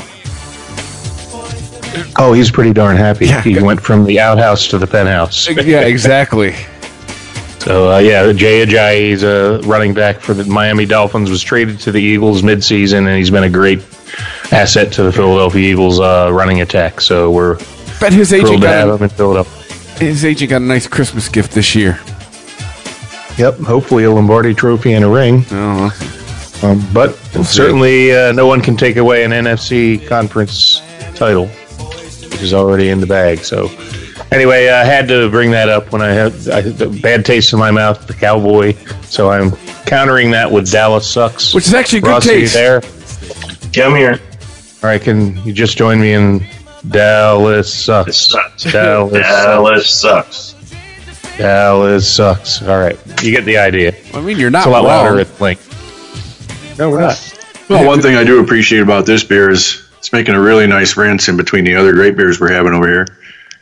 Oh, he's pretty darn happy. Yeah. He went from the outhouse to the penthouse. Yeah, exactly. So, uh, yeah, Jay Ajayi, he's a running back for the Miami Dolphins, was traded to the Eagles midseason, and he's been a great asset to the Philadelphia Eagles uh, running attack. So we're Bet his agent thrilled to got have a, him in Philadelphia. His agent got a nice Christmas gift this year. Yep, hopefully a Lombardi trophy and a ring. Uh-huh. Um, but we'll certainly uh, no one can take away an N F C conference title, which is already in the bag. So anyway, I had to bring that up when I had I had a bad taste in my mouth, the Cowboy. So I'm countering that with Dallas Sucks. Which is actually good Ross, taste. Are you there? Come here. All right, can you just join me in Dallas Sucks? Sucks. Dallas, Dallas Sucks. Dallas Sucks. All right, you get the idea. I mean, you're not It's a lot wrong. louder at Link. No, we're not. Well, one thing I do appreciate about this beer is it's making a really nice rinse in between the other great beers we're having over here.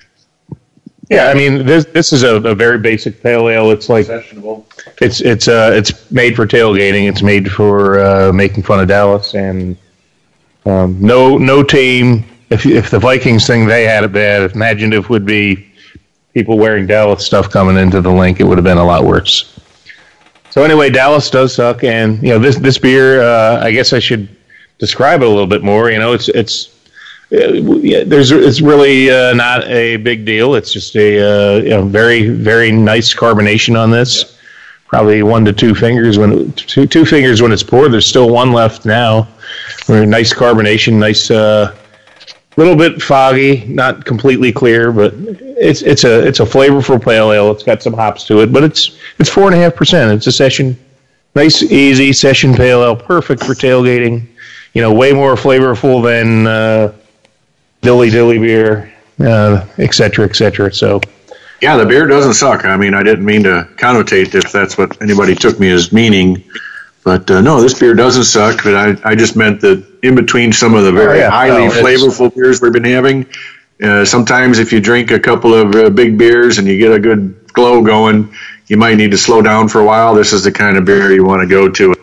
Yeah, I mean this this is a, a very basic pale ale. It's like it's it's uh it's made for tailgating. It's made for uh, making fun of Dallas, and um, no no team. If if the Vikings thing they had it bad, imagine if it would be people wearing Dallas stuff coming into the link. It would have been a lot worse. So anyway, Dallas does suck, and you know this this beer. Uh, I guess I should describe it a little bit more. You know, it's it's. Uh, yeah, there's it's really uh, not a big deal. It's just a uh, you know, very very nice carbonation on this. Probably one to two fingers when two two fingers when it's poured. There's still one left now. Very nice carbonation, nice uh, little bit foggy, not completely clear, but it's it's a it's a flavorful pale ale. It's got some hops to it, but it's it's four and a half percent. It's a session, nice easy session pale ale, perfect for tailgating. You know, way more flavorful than. Uh, Dilly Dilly beer, uh, et cetera, et cetera. So, yeah, the beer doesn't suck. I mean, I didn't mean to connotate if that's what anybody took me as meaning. But uh, no, this beer doesn't suck. But I, I just meant that in between some of the very oh, yeah. highly oh, flavorful beers we've been having, uh, sometimes if you drink a couple of uh, big beers and you get a good glow going, you might need to slow down for a while. This is the kind of beer you want to go to.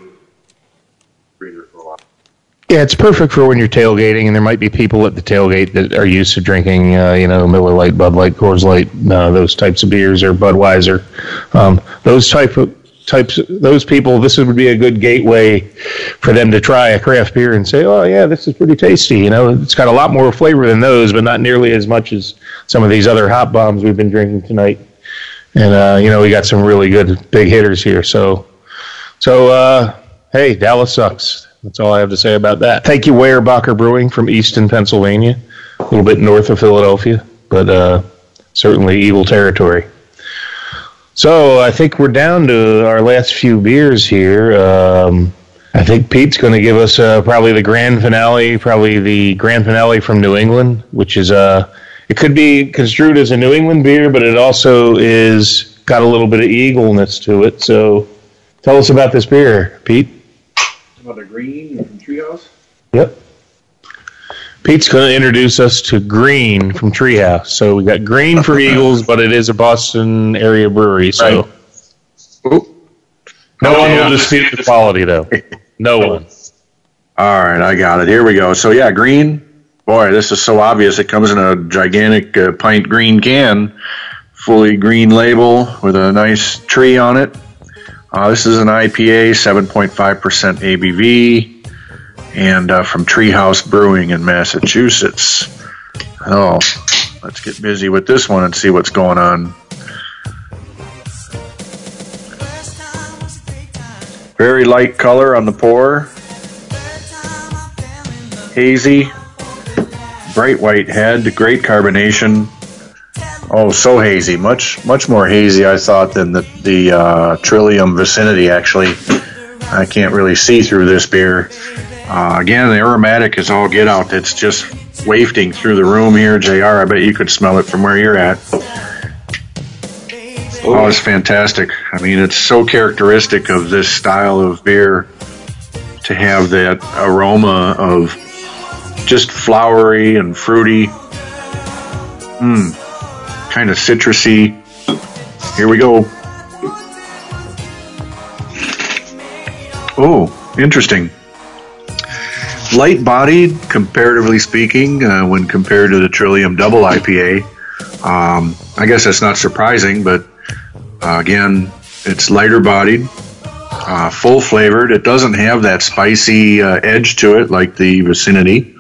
Yeah, it's perfect for when you're tailgating, and there might be people at the tailgate that are used to drinking, uh, you know, Miller Lite, Bud Light, Coors Light, uh, those types of beers, or Budweiser. Um, those type of types, those people, this would be a good gateway for them to try a craft beer and say, oh yeah, this is pretty tasty. You know, it's got a lot more flavor than those, but not nearly as much as some of these other hop bombs we've been drinking tonight. And uh, you know, we got some really good big hitters here. So, so uh, hey, Dallas sucks. That's all I have to say about that. Thank you, Weyerbacher Brewing from Easton, Pennsylvania, a little bit north of Philadelphia, but uh, certainly evil territory. So I think we're down to our last few beers here. Um, I think Pete's going to give us uh, probably the grand finale, probably the grand finale from New England, which is uh, it could be construed as a New England beer, but it also is got a little bit of eagleness to it. So tell us about this beer, Pete. About the green from Treehouse? Yep. Pete's going to introduce us to Green from Treehouse. So we got Green for Eagles, but it is a Boston area brewery. So right. no one will dispute the quality, though. No one. All right, I got it. Here we go. So yeah, Green. Boy, this is so obvious. It comes in a gigantic uh, pint green can, fully green label with a nice tree on it. Uh, this is an I P A, seven point five percent A B V. And uh, from Treehouse Brewing in Massachusetts. Oh, let's get busy with this one and see what's going on. Very light color on the pour. Hazy. Bright white head. Great carbonation. Oh, so hazy. Much, much more hazy, I thought, than the, the uh, Trillium Vicinity, actually. I can't really see through this beer. Uh, again, the aromatic is all get out. It's just wafting through the room here. J R, I bet you could smell it from where you're at. Oh, it's fantastic. I mean, it's so characteristic of this style of beer to have that aroma of just flowery and fruity. Mmm, kind of citrusy. Here we go. Oh, interesting. Light-bodied, comparatively speaking, uh, when compared to the Trillium Double I P A. Um, I guess that's not surprising, but uh, again, it's lighter-bodied, uh, full-flavored. It doesn't have that spicy uh, edge to it like the Vicinity.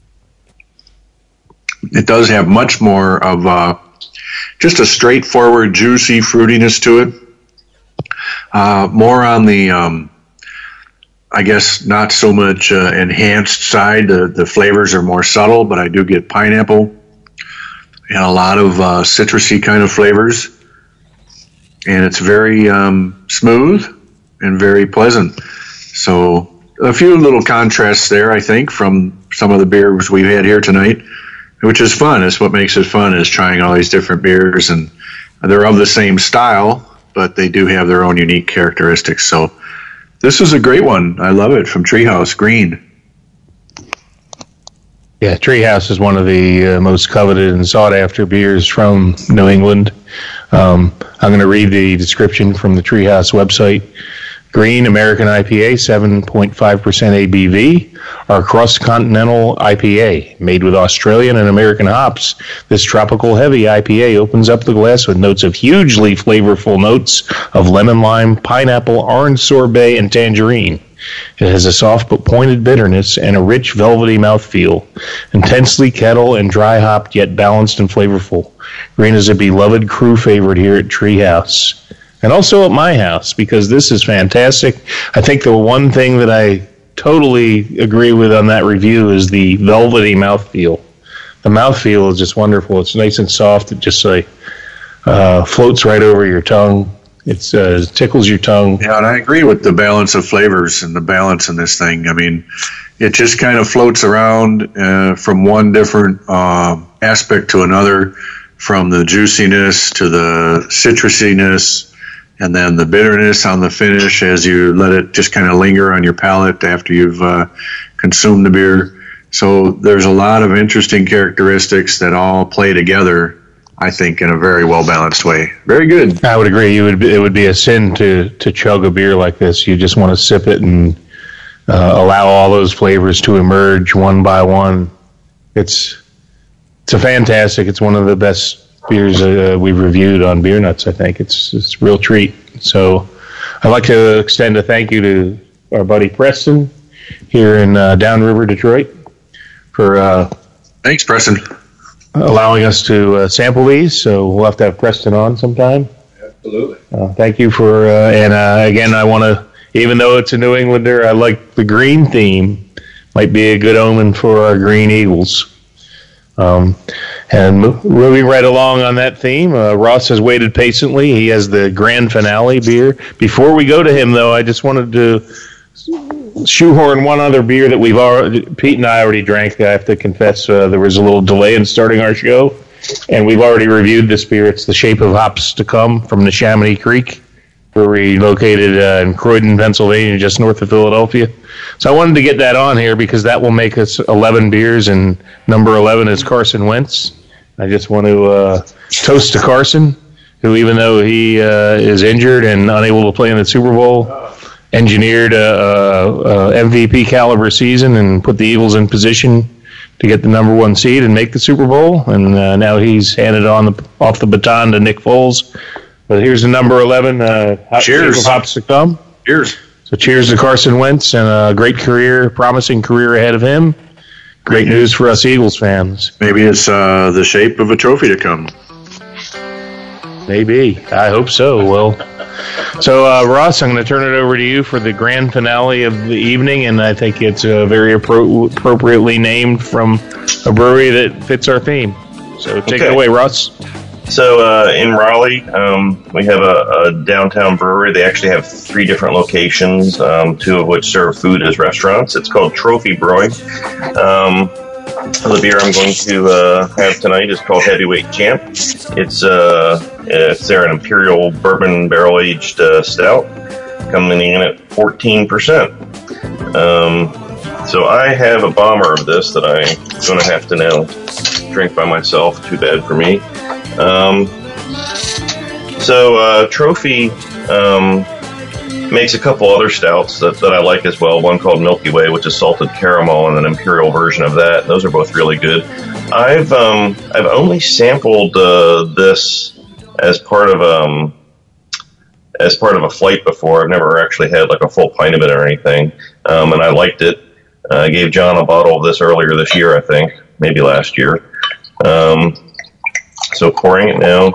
It does have much more of uh, just a straightforward, juicy fruitiness to it. Uh, more on the... Um, I guess not so much uh, enhanced side. The, the flavors are more subtle, but I do get pineapple and a lot of uh, citrusy kind of flavors. And it's very um, smooth and very pleasant. So a few little contrasts there, I think, from some of the beers we've had here tonight, which is fun. It's what makes it fun, is trying all these different beers. And they're of the same style, but they do have their own unique characteristics. So this is a great one. I love it, from Treehouse Green. Yeah, Treehouse is one of the uh, most coveted and sought-after beers from New England. Um, I'm going to read the description from the Treehouse website. Green American I P A, seven point five percent A B V, our cross-continental I P A. Made with Australian and American hops, this tropical heavy I P A opens up the glass with notes of hugely flavorful notes of lemon, lime, pineapple, orange sorbet, and tangerine. It has a soft but pointed bitterness and a rich velvety mouthfeel, intensely kettle and dry hopped, yet balanced and flavorful. Green is a beloved crew favorite here at Treehouse. And also at my house, because this is fantastic. I think the one thing that I totally agree with on that review is the velvety mouthfeel. The mouthfeel is just wonderful. It's nice and soft. It just like uh, floats right over your tongue. It's uh, it tickles your tongue. Yeah, and I agree with the balance of flavors and the balance in this thing. I mean, it just kind of floats around uh, from one different uh, aspect to another, from the juiciness to the citrusiness, and then the bitterness on the finish as you let it just kind of linger on your palate after you've uh, consumed the beer. So there's a lot of interesting characteristics that all play together, I think, in a very well-balanced way. Very good. I would agree. You would be, it would be a sin to, to chug a beer like this. You just want to sip it and uh, allow all those flavors to emerge one by one. It's it's a fantastic. It's one of the best beers uh, we've reviewed on Beer Nuts, I think. It's, it's a real treat. So I'd like to extend a thank you to our buddy Preston here in uh, Downriver, Detroit, for uh, Thanks, Preston. allowing us to uh, sample these. So we'll have to have Preston on sometime. Absolutely. Uh, thank you for, uh, and uh, again, I want to, even though it's a New Englander, I like the green theme. Might be a good omen for our Green Eagles. Um, and mo- moving right along on that theme, uh, Ross has waited patiently. He has the grand finale beer. Before we go to him, though, I just wanted to shoehorn one other beer that we've already, Pete and I already drank. I have to confess, uh, there was a little delay in starting our show, and we've already reviewed this beer. It's the Shape of Hops to Come from the Chamonix Creek Brewery, located uh, in Croydon, Pennsylvania, just north of Philadelphia. So I wanted to get that on here because that will make us eleven beers, and number eleven is Carson Wentz. I just want to uh, toast to Carson, who, even though he uh, is injured and unable to play in the Super Bowl, engineered a, a, a M V P caliber season and put the Eagles in position to get the number one seed and make the Super Bowl. And uh, now he's handed on the, off the baton to Nick Foles. But here's the number eleven. Uh, Cheers. Hops to come. Cheers. So cheers to Carson Wentz, and a great career, promising career ahead of him. Great news for us Eagles fans. Maybe it's uh, the shape of a trophy to come. Maybe. I hope so. Well, so uh, Ross, I'm going to turn it over to you for the grand finale of the evening, and I think it's uh, very appro- appropriately named from a brewery that fits our theme. So take Okay. it away, Ross. So uh, in Raleigh, um, we have a, a downtown brewery. They actually have three different locations, um, two of which serve food as restaurants. It's called Trophy Brewing. Um, the beer I'm going to uh, have tonight is called Heavyweight Champ. It's uh, it's their imperial bourbon barrel aged uh, stout, coming in at fourteen percent. Um, so I have a bomber of this that I'm going to have to now drink by myself. Too bad for me. Um, so uh, Trophy um, makes a couple other stouts that, that I like as well. One called Milky Way, which is salted caramel, and an imperial version of that. Those are both really good. I've um, I've only sampled uh, this as part of um as part of a flight before. I've never actually had like a full pint of it or anything, um, and I liked it. Uh, I gave John a bottle of this earlier this year, I think, maybe last year. Um, So pouring it now.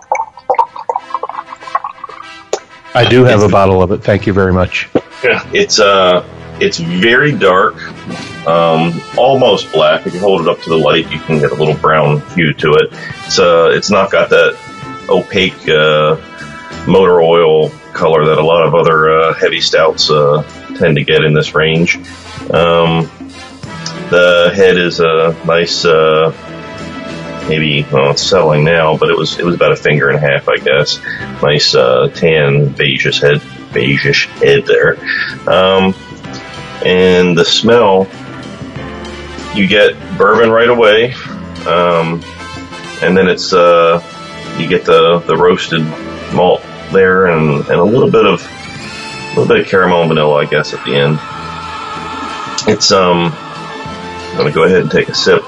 I do have a bottle of it. Thank you very much. Yeah, it's uh, it's very dark, um, almost black. If you hold it up to the light, you can get a little brown hue to it. It's uh, it's not got that opaque uh, motor oil color that a lot of other uh, heavy stouts uh, tend to get in this range. Um, the head is a nice. Uh, Maybe, well, it's settling now, but it was it was about a finger and a half, I guess. Nice uh, tan beigeish head, beigeish head there. Um, and the smell, you get bourbon right away, um, and then it's uh, you get the, the roasted malt there, and, and a little bit of a little bit of caramel and vanilla, I guess, at the end. It's um, I'm gonna go ahead and take a sip.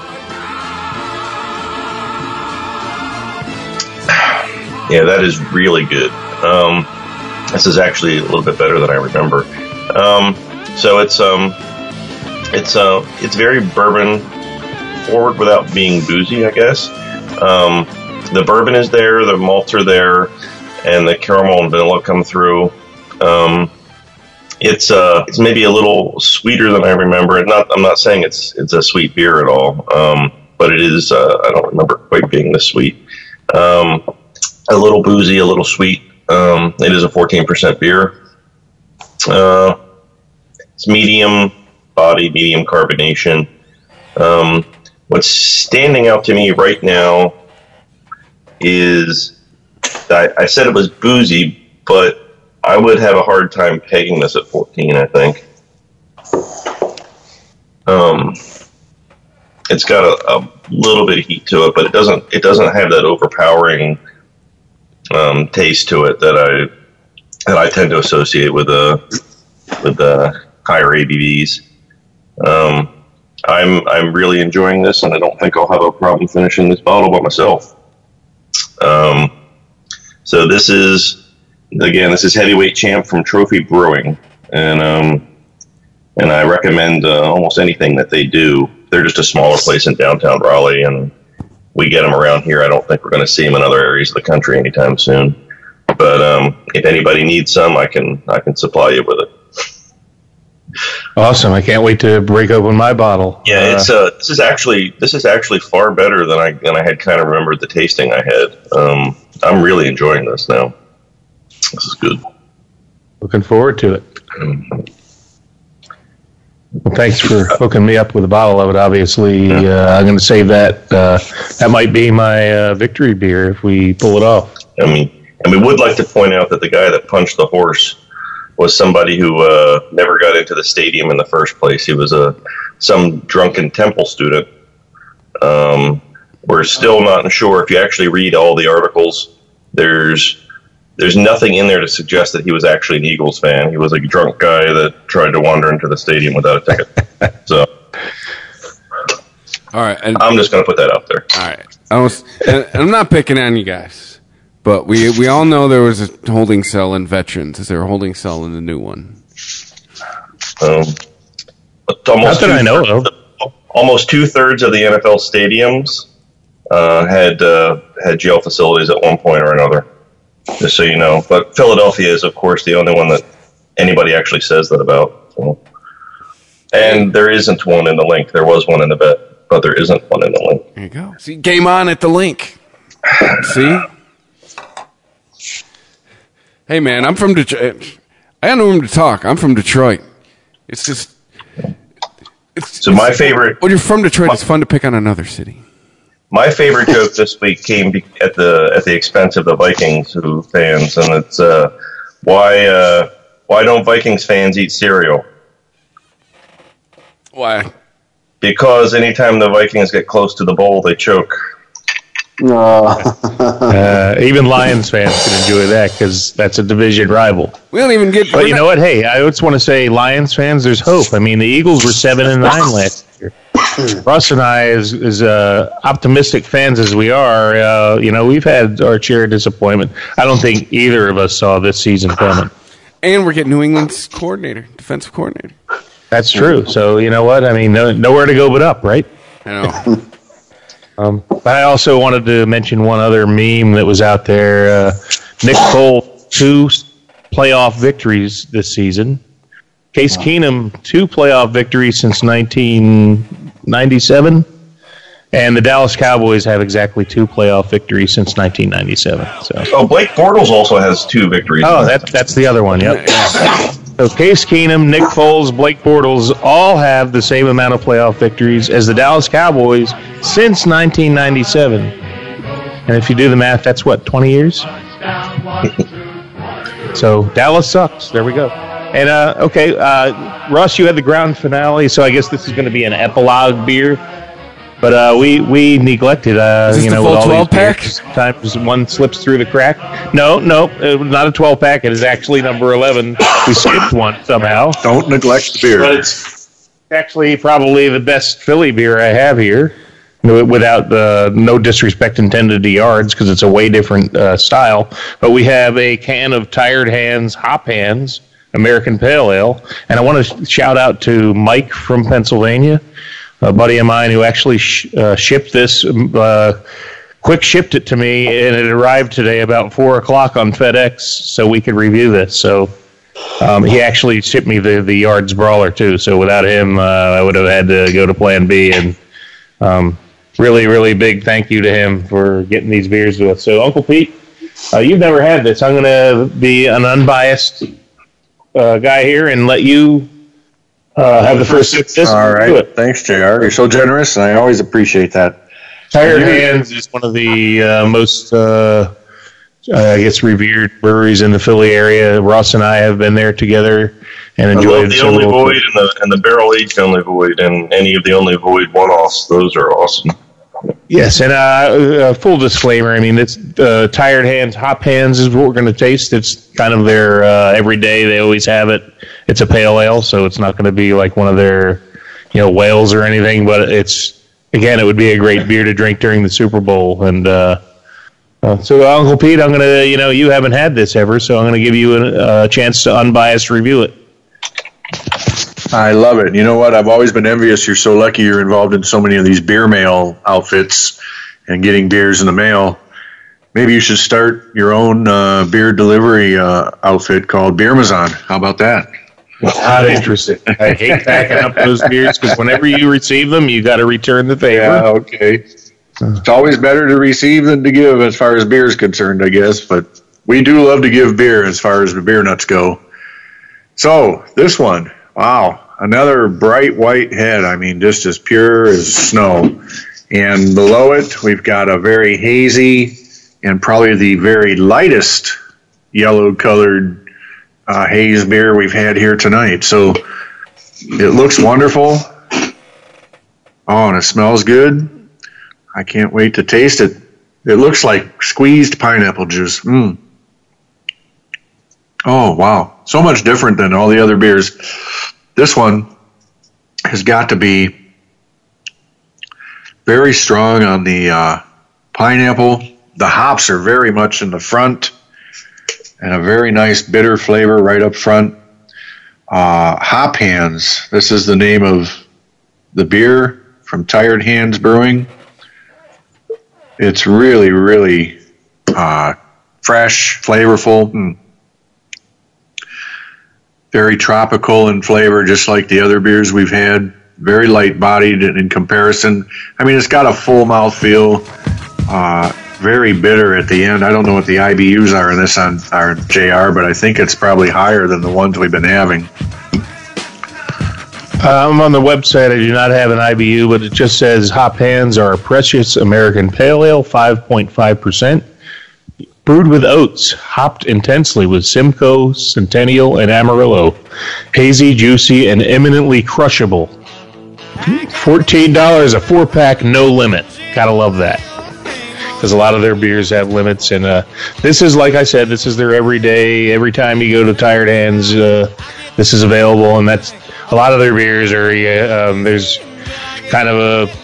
Yeah, that is really good. Um, this is actually a little bit better than I remember. Um, so it's um, it's uh, it's very bourbon forward without being boozy, I guess. Um, the bourbon is there, the malts are there, and the caramel and vanilla come through. Um, it's uh, it's maybe a little sweeter than I remember. Not, I'm not saying it's it's a sweet beer at all, um, but it is. Uh, I don't remember quite being this sweet. Um, A little boozy, a little sweet. Um, it is a fourteen percent beer. Uh, it's medium body, medium carbonation. Um, what's standing out to me right now is, I, I said it was boozy, but I would have a hard time pegging this at fourteen, I think. Um, it's got a, a little bit of heat to it, but it doesn't, it doesn't have that overpowering Um, taste to it that I that I tend to associate with the uh, with the uh, higher A B Vs. Um, I'm I'm really enjoying this, and I don't think I'll have a problem finishing this bottle by myself. Um, so this is again, this is heavyweight champ from Trophy Brewing, and um, and I recommend uh, almost anything that they do. They're just a smaller place in downtown Raleigh, and we get them around here. I don't think we're going to see them in other areas of the country anytime soon. But um, if anybody needs some, I can I can supply you with it. Awesome! I can't wait to break open my bottle. Yeah, uh, it's uh, this is actually this is actually far better than I than I had kind of remembered the tasting I had. Um, I'm really enjoying this now. This is good. Looking forward to it. Mm-hmm. Well, thanks for hooking me up with a bottle of it. Obviously, uh, I'm going to save that. Uh, that might be my uh, victory beer if we pull it off. I mean, and we would like to point out that the guy that punched the horse was somebody who uh, never got into the stadium in the first place. He was a some drunken Temple student. Um, we're still not sure if you actually read all the articles. There's there's nothing in there to suggest that he was actually an Eagles fan. He was a drunk guy that tried to wander into the stadium without a ticket. So, all right, and, I'm just going to put that out there. All right, I was, and I'm not picking on you guys, but we we all know there was a holding cell in Veterans. Is there a holding cell in the new one? Um, almost not that I know of. Almost two thirds of the N F L stadiums uh, had uh, had jail facilities at one point or another. Just so you know, but Philadelphia is, of course, the only one that anybody actually says that about. So. And there isn't one in the link. There was one in the bet, but there isn't one in the link. There you go. See, game on at the link. See? Hey, man, I'm from Detroit. I got no room to talk. I'm from Detroit. It's just... It's, so my favorite... When you're from Detroit, my, it's fun to pick on another city. My favorite joke this week came at the at the expense of the Vikings who fans, and it's uh, why uh, why don't Vikings fans eat cereal? Why? Because anytime the Vikings get close to the bowl, they choke. uh, even Lions fans can enjoy that because that's a division rival. We don't even get. But you know what? Hey, I just want to say, Lions fans, there's hope. I mean, the Eagles were seven and nine last year. Russ and I, as as uh, optimistic fans as we are, uh, you know, we've had our share of disappointment. I don't think either of us saw this season coming. And we're getting New England's coordinator, defensive coordinator. That's true. So you know what? I mean, no, nowhere to go but up, right? I know. Um, but I also wanted to mention one other meme that was out there. Uh, Nick Foles, two playoff victories this season. Case Keenum, two playoff victories since nineteen ninety-seven. And the Dallas Cowboys have exactly two playoff victories since nineteen ninety-seven. So. Oh, Blake Bortles also has two victories. Oh, that, that's the other one, yep. So Case Keenum, Nick Foles, Blake Bortles all have the same amount of playoff victories as the Dallas Cowboys since nineteen ninety-seven. And if you do the math, that's what, twenty years? So Dallas sucks. There we go. And, uh, okay, uh, Russ, you had the grand finale, so I guess this is going to be an epilogue beer. But uh, we we neglected, uh, you know, the with all twelve these pack? beers, sometimes one slips through the crack. No, no, it was not a twelve pack. It is actually number eleven. We skipped one somehow. Don't neglect the beer. But it's actually probably the best Philly beer I have here, without the no disrespect intended to yards, because it's a way different uh, style. But we have a can of Tired Hands Hop Hands American Pale Ale, and I want to shout out to Mike from Pennsylvania, a buddy of mine who actually sh- uh, shipped this, uh, quick shipped it to me, and it arrived today about four o'clock on FedEx, so we could review this. So um, he actually shipped me the, the Yards Brawler, too, so without him, uh, I would have had to go to Plan B, and um, really, really big thank you to him for getting these beers to us. So, Uncle Pete, uh, you've never had this. I'm going to be an unbiased uh, guy here and let you Uh, have the first sip. This All right. Thanks, J R. You're so generous, and I always appreciate that. Tired Hands is one of the uh, most, uh, uh, I guess, revered breweries in the Philly area. Ross and I have been there together and enjoyed the Only Void and the, and the Barrel Aged Only Void and any of the Only Void one-offs. Those are awesome. Yes, and uh, uh, full disclaimer, I mean, it's uh, Tired Hands, Hop Hands is what we're going to taste. It's kind of their uh, everyday. They always have it. It's a pale ale, so it's not going to be like one of their, you know, whales or anything. But it's, again, it would be a great beer to drink during the Super Bowl. And uh, Uh, so, Uncle Pete, I'm gonna, you know, you haven't had this ever, so I'm gonna give you a, a chance to unbiased review it. I love it. You know what? I've always been envious. You're so lucky you're involved in so many of these beer mail outfits and getting beers in the mail. Maybe you should start your own uh, beer delivery uh, outfit called Beermazon. How about that? Not interested. I hate packing up those beers because whenever you receive them, you got to return the favor. Yeah, okay. It's always better to receive than to give as far as beer is concerned, I guess. But we do love to give beer as far as the beer nuts go. So, this one. Wow, another bright white head. I mean, just as pure as snow. And below it, we've got a very hazy and probably the very lightest yellow-colored uh, haze beer we've had here tonight. So it looks wonderful. Oh, and it smells good. I can't wait to taste it. It looks like squeezed pineapple juice. Mm. Oh, wow. So much different than all the other beers. This one has got to be very strong on the uh, pineapple. The hops are very much in the front and a very nice bitter flavor right up front. Uh, Hop Hands. This is the name of the beer from Tired Hands Brewing. It's really, really uh, fresh, flavorful. Mm. Very tropical in flavor, just like the other beers we've had. Very light-bodied in comparison. I mean, it's got a full mouth feel. Uh, very bitter at the end. I don't know what the I B Us are in this on our J R, but I think it's probably higher than the ones we've been having. Uh, I'm on the website. I do not have an I B U, but it just says Hop Hands are a precious American Pale Ale, five point five percent. Brewed with oats, hopped intensely with Simcoe, Centennial, and Amarillo. Hazy, juicy, and eminently crushable. fourteen dollars a four-pack, no limit. Gotta love that. Because a lot of their beers have limits. And uh, this is, like I said, this is their everyday, every time you go to Tired Hands, uh, this is available. And that's, a lot of their beers are, uh, um, there's kind of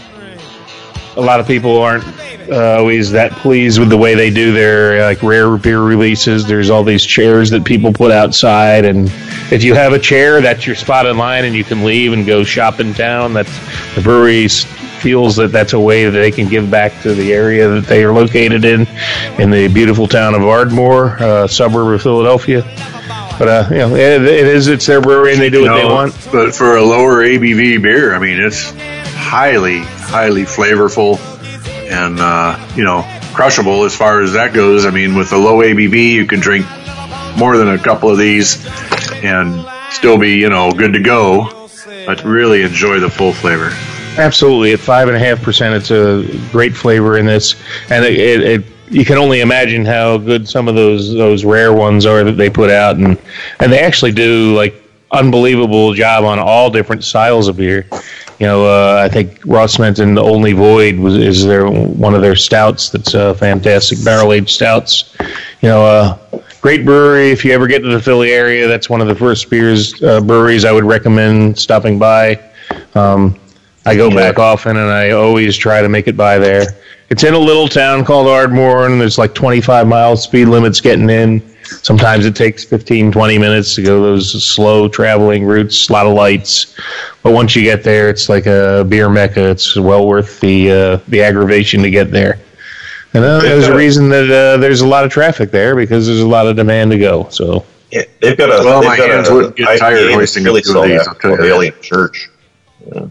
a, a lot of people aren't Uh, always that pleased with the way they do their uh, like rare beer releases. There's all these chairs that people put outside, and if you have a chair, that's your spot in line, and you can leave and go shop in town. That's the brewery feels that that's a way that they can give back to the area that they are located in, in the beautiful town of Ardmore, uh, suburb of Philadelphia. But uh, you know, it, it is it's their brewery, and they do you what know, they want. But for a lower A B V beer, I mean, it's highly, highly flavorful. And, uh, you know, crushable as far as that goes. I mean, with a low A B V, you can drink more than a couple of these and still be, you know, good to go, but really enjoy the full flavor. Absolutely. At five point five percent, it's a great flavor in this. And it, it, it you can only imagine how good some of those those rare ones are that they put out. And, and they actually do, like, unbelievable job on all different styles of beer. You know, uh, I think Ross mentioned the Only Void was is their one of their stouts. That's uh, fantastic barrel aged stouts. You know, uh, great brewery. If you ever get to the Philly area, that's one of the first beers uh, breweries I would recommend stopping by. Um, I go back often, and I always try to make it by there. It's in a little town called Ardmore, and there's like twenty-five mile speed limits getting in. Sometimes it takes fifteen, twenty minutes to go those slow traveling routes, a lot of lights. But once you get there, it's like a beer mecca. It's well worth the uh, the aggravation to get there. And uh, there's a reason that uh, there's a lot of traffic there because there's a lot of demand to go. So yeah, they've got a. Well, they've my got hands a, wouldn't get tired hoisting really up to these. I'll tell you that. Alien Church. Yeah.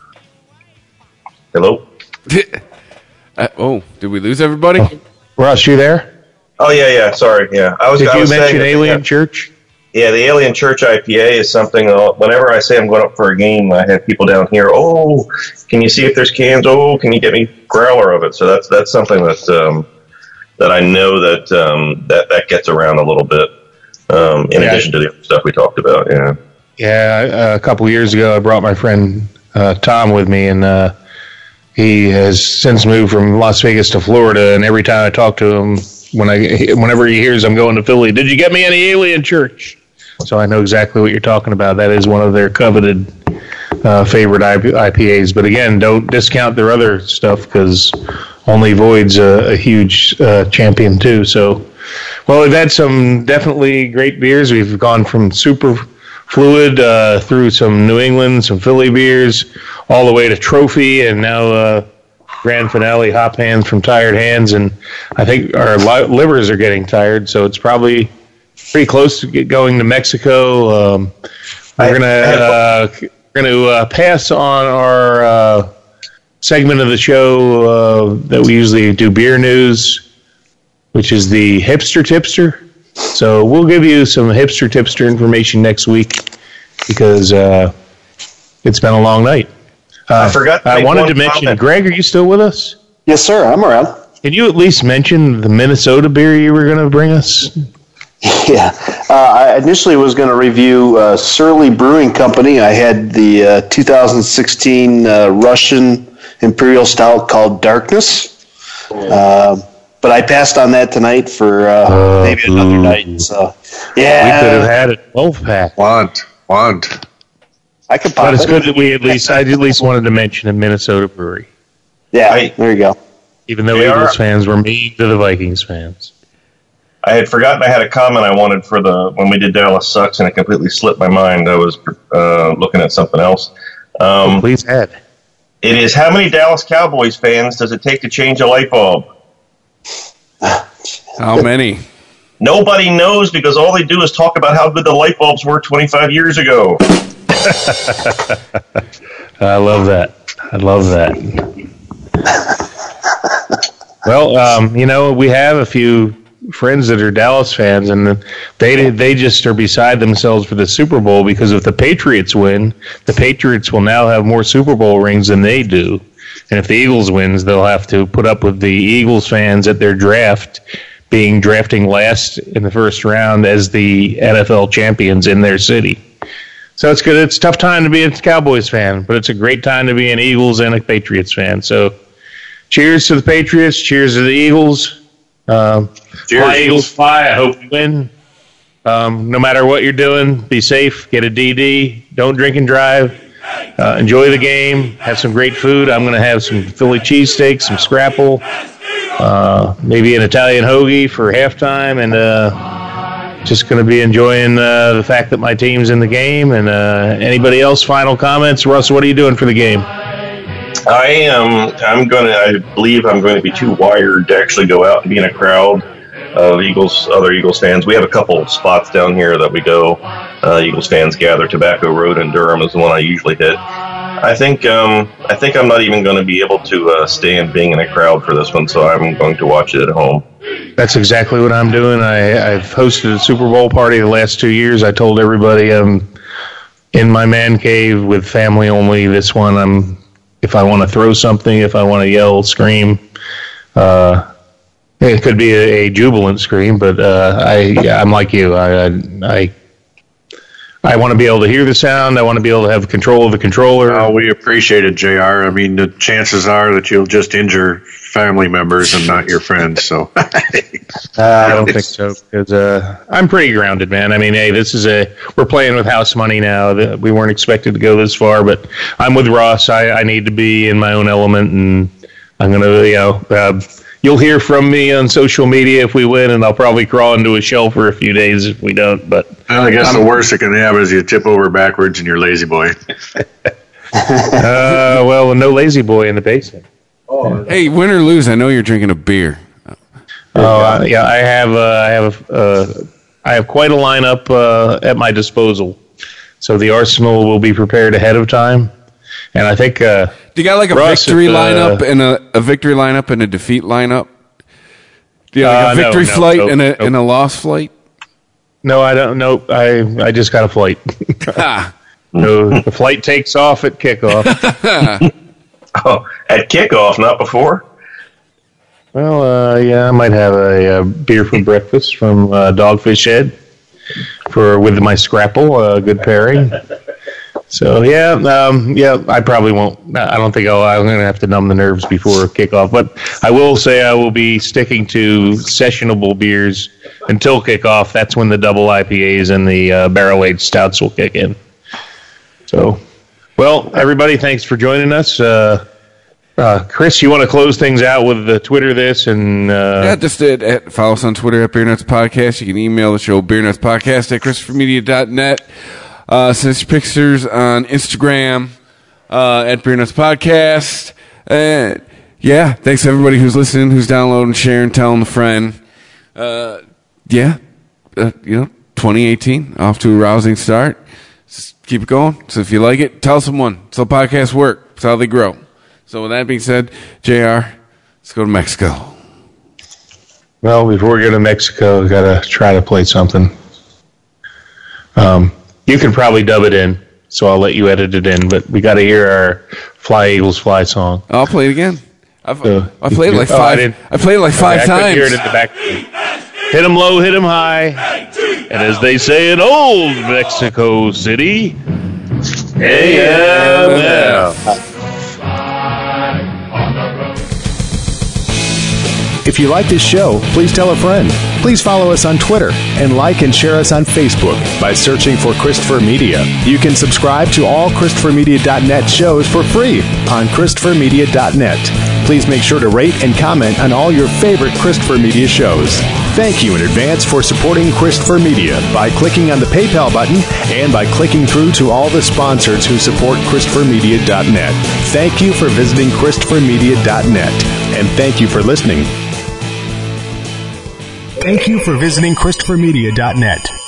Hello. uh, oh, did we lose everybody? Oh. Russ, you there? Oh yeah, yeah. Sorry, yeah. I was. Did I you was mention saying that, Alien yeah. Church? Yeah, the Alien Church I P A is something. Uh, whenever I say I'm going up for a game, I have people down here. Oh, can you see if there's cans? Oh, can you get me growler of it? So that's that's something that um, that I know that um, that that gets around a little bit. Um, in yeah. addition to the other stuff we talked about, yeah. Yeah, a couple years ago, I brought my friend uh, Tom with me, and uh, he has since moved from Las Vegas to Florida. And every time I talk to him, when I whenever he hears I'm going to Philly, did you get me any Alien Church? So I know exactly what you're talking about. That is one of their coveted uh, favorite I P As. But again, don't discount their other stuff because only Void's a, a huge uh, champion too. So, well, we've had some definitely great beers. We've gone from super fluid uh, through some New England, some Philly beers, all the way to Trophy, and now uh, grand finale Hop Hands from Tired Hands. And I think our li- livers are getting tired, so it's probably pretty close to get going to Mexico. Um, we're gonna uh, we're gonna uh, pass on our uh, segment of the show uh, that we usually do, beer news, which is the hipster tipster. So we'll give you some hipster tipster information next week because uh, it's been a long night. Uh, I forgot. To I wanted to mention, comment. Greg, are you still with us? Yes, sir. I'm around. Can you at least mention the Minnesota beer you were going to bring us? Yeah. Uh, I initially was going to review uh, Surly Brewing Company. I had the uh, two thousand sixteen uh, Russian Imperial Stout called Darkness. Uh, but I passed on that tonight for uh, Oh, maybe another boo. night. So, We yeah. could have had a twelve pack. Want, want. I could pop But it's it. good that we at least, I at least wanted to mention a Minnesota brewery, Yeah, I- there you go. even though They Eagles are- fans were mean to the Vikings fans. I had forgotten I had a comment I wanted for the when we did Dallas Sucks, and it completely slipped my mind. I was uh, looking at something else. Um, Please add. it is how many Dallas Cowboys fans does it take to change a light bulb? How many? Nobody knows because all they do is talk about how good the light bulbs were twenty-five years ago. I love that. I love that. Well, um, you know, we have a few friends that are Dallas fans, and they they just are beside themselves for the Super Bowl because if the Patriots win, the Patriots will now have more Super Bowl rings than they do. And if the Eagles wins, they'll have to put up with the Eagles fans at their draft being drafting last in the first round as the N F L champions in their city. So it's good. It's a tough time to be a Cowboys fan, but it's a great time to be an Eagles and a Patriots fan. So cheers to the Patriots. Cheers to the Eagles. Um, Cheers, fly, Eagles, Eagles. fly. I hope you win. Um, no matter what you're doing, be safe. Get a D D. Don't drink and drive. Uh, enjoy the game. Have some great food. I'm going to have some Philly cheesesteaks, some scrapple, uh, maybe an Italian hoagie for halftime, and uh, just going to be enjoying uh, the fact that my team's in the game. And uh, anybody else, final comments? Russ, what are you doing for the game? I am. I'm going to. I believe I'm going to be too wired to actually go out and be in a crowd of Eagles, other Eagles fans. We have a couple of spots down here that we go. Uh, Eagles fans gather. Tobacco Road in Durham is the one I usually hit. I think. Um, I think I'm not even going to be able to uh, stand being in a crowd for this one, so I'm going to watch it at home. That's exactly what I'm doing. I, I've hosted a Super Bowl party the last two years. I told everybody I'm in my man cave with family only. This one, I'm. If I want to throw something, if I want to yell, scream, uh, it could be a, a jubilant scream. But uh, I, I'm like you. I, I, I want to be able to hear the sound. I want to be able to have control of the controller. Oh, we appreciate it, J R. I mean, the chances are that you'll just injure family members and not your friends. So Uh, I don't think so because uh, I'm pretty grounded, man. I mean, hey, this is a we're playing with house money now. The- We weren't expected to go this far, but I'm with Ross. I, I need to be in my own element, and I'm gonna, you know, uh, you'll hear from me on social media if we win, and I'll probably crawl into a shell for a few days if we don't. But Well, I guess the worst that can happen is you tip over backwards and you're lazy boy. uh, well, no lazy boy in the basement. Hey, win or lose, I know you're drinking a beer. Oh, uh, yeah, I have uh, I have uh, I have quite a lineup uh, at my disposal, so the arsenal will be prepared ahead of time, and I think uh, Do you got like a Russ, victory if, uh, lineup and a, a victory lineup and a defeat lineup? Do you have like Uh, a no, victory no, flight nope, and a nope. and a loss flight? no, I don't. Nope, I I just got a flight. Ha! So the flight takes off at kickoff. Oh, at kickoff, not before. Well, uh, yeah, I might have a, uh beer for breakfast from uh, Dogfish Head for with my scrapple, a uh, good pairing. So yeah, um, yeah, I probably won't. I don't think I'll, I'm going to have to numb the nerves before kickoff, but I will say I will be sticking to sessionable beers until kickoff. That's when the double I P As and the uh, barrel aged stouts will kick in. So, well, everybody, thanks for joining us. Uh, Uh, Chris, you want to close things out with the Twitter this and uh, yeah, just at, at, follow us on Twitter at Beer Nuts Podcast. You can email the show beer nuts podcast at christopher media dot net. Uh, send us your pictures on Instagram uh, at Beer Nuts Podcast. Uh, yeah, thanks to everybody who's listening, who's downloading, sharing, telling a friend. Uh, yeah, uh, you know, twenty eighteen off to a rousing start. Just keep it going. So if you like it, tell someone. It's how podcasts work. It's how they grow. So with that being said, J R, let's go to Mexico. Well, before we go to Mexico, we got to try to play something. Um, you can probably dub it in, so I'll let you edit it in, but we got to hear our Fly Eagles Fly song. I'll play it again. I've uh, I played it like oh, five. I, I played it like five okay, times. I couldn't hear it in the back. Hit 'em low, hit 'em high, and as they say in old Mexico City, A M F. If you like this show, please tell a friend. Please follow us on Twitter and like and share us on Facebook by searching for Christopher Media. You can subscribe to all Christopher Media dot net shows for free on Christopher Media dot net. Please make sure to rate and comment on all your favorite Christopher Media shows. Thank you in advance for supporting Christopher Media by clicking on the PayPal button and by clicking through to all the sponsors who support Christopher Media dot net. Thank you for visiting Christopher Media dot net, and thank you for listening. Thank you for visiting Christopher Media dot net.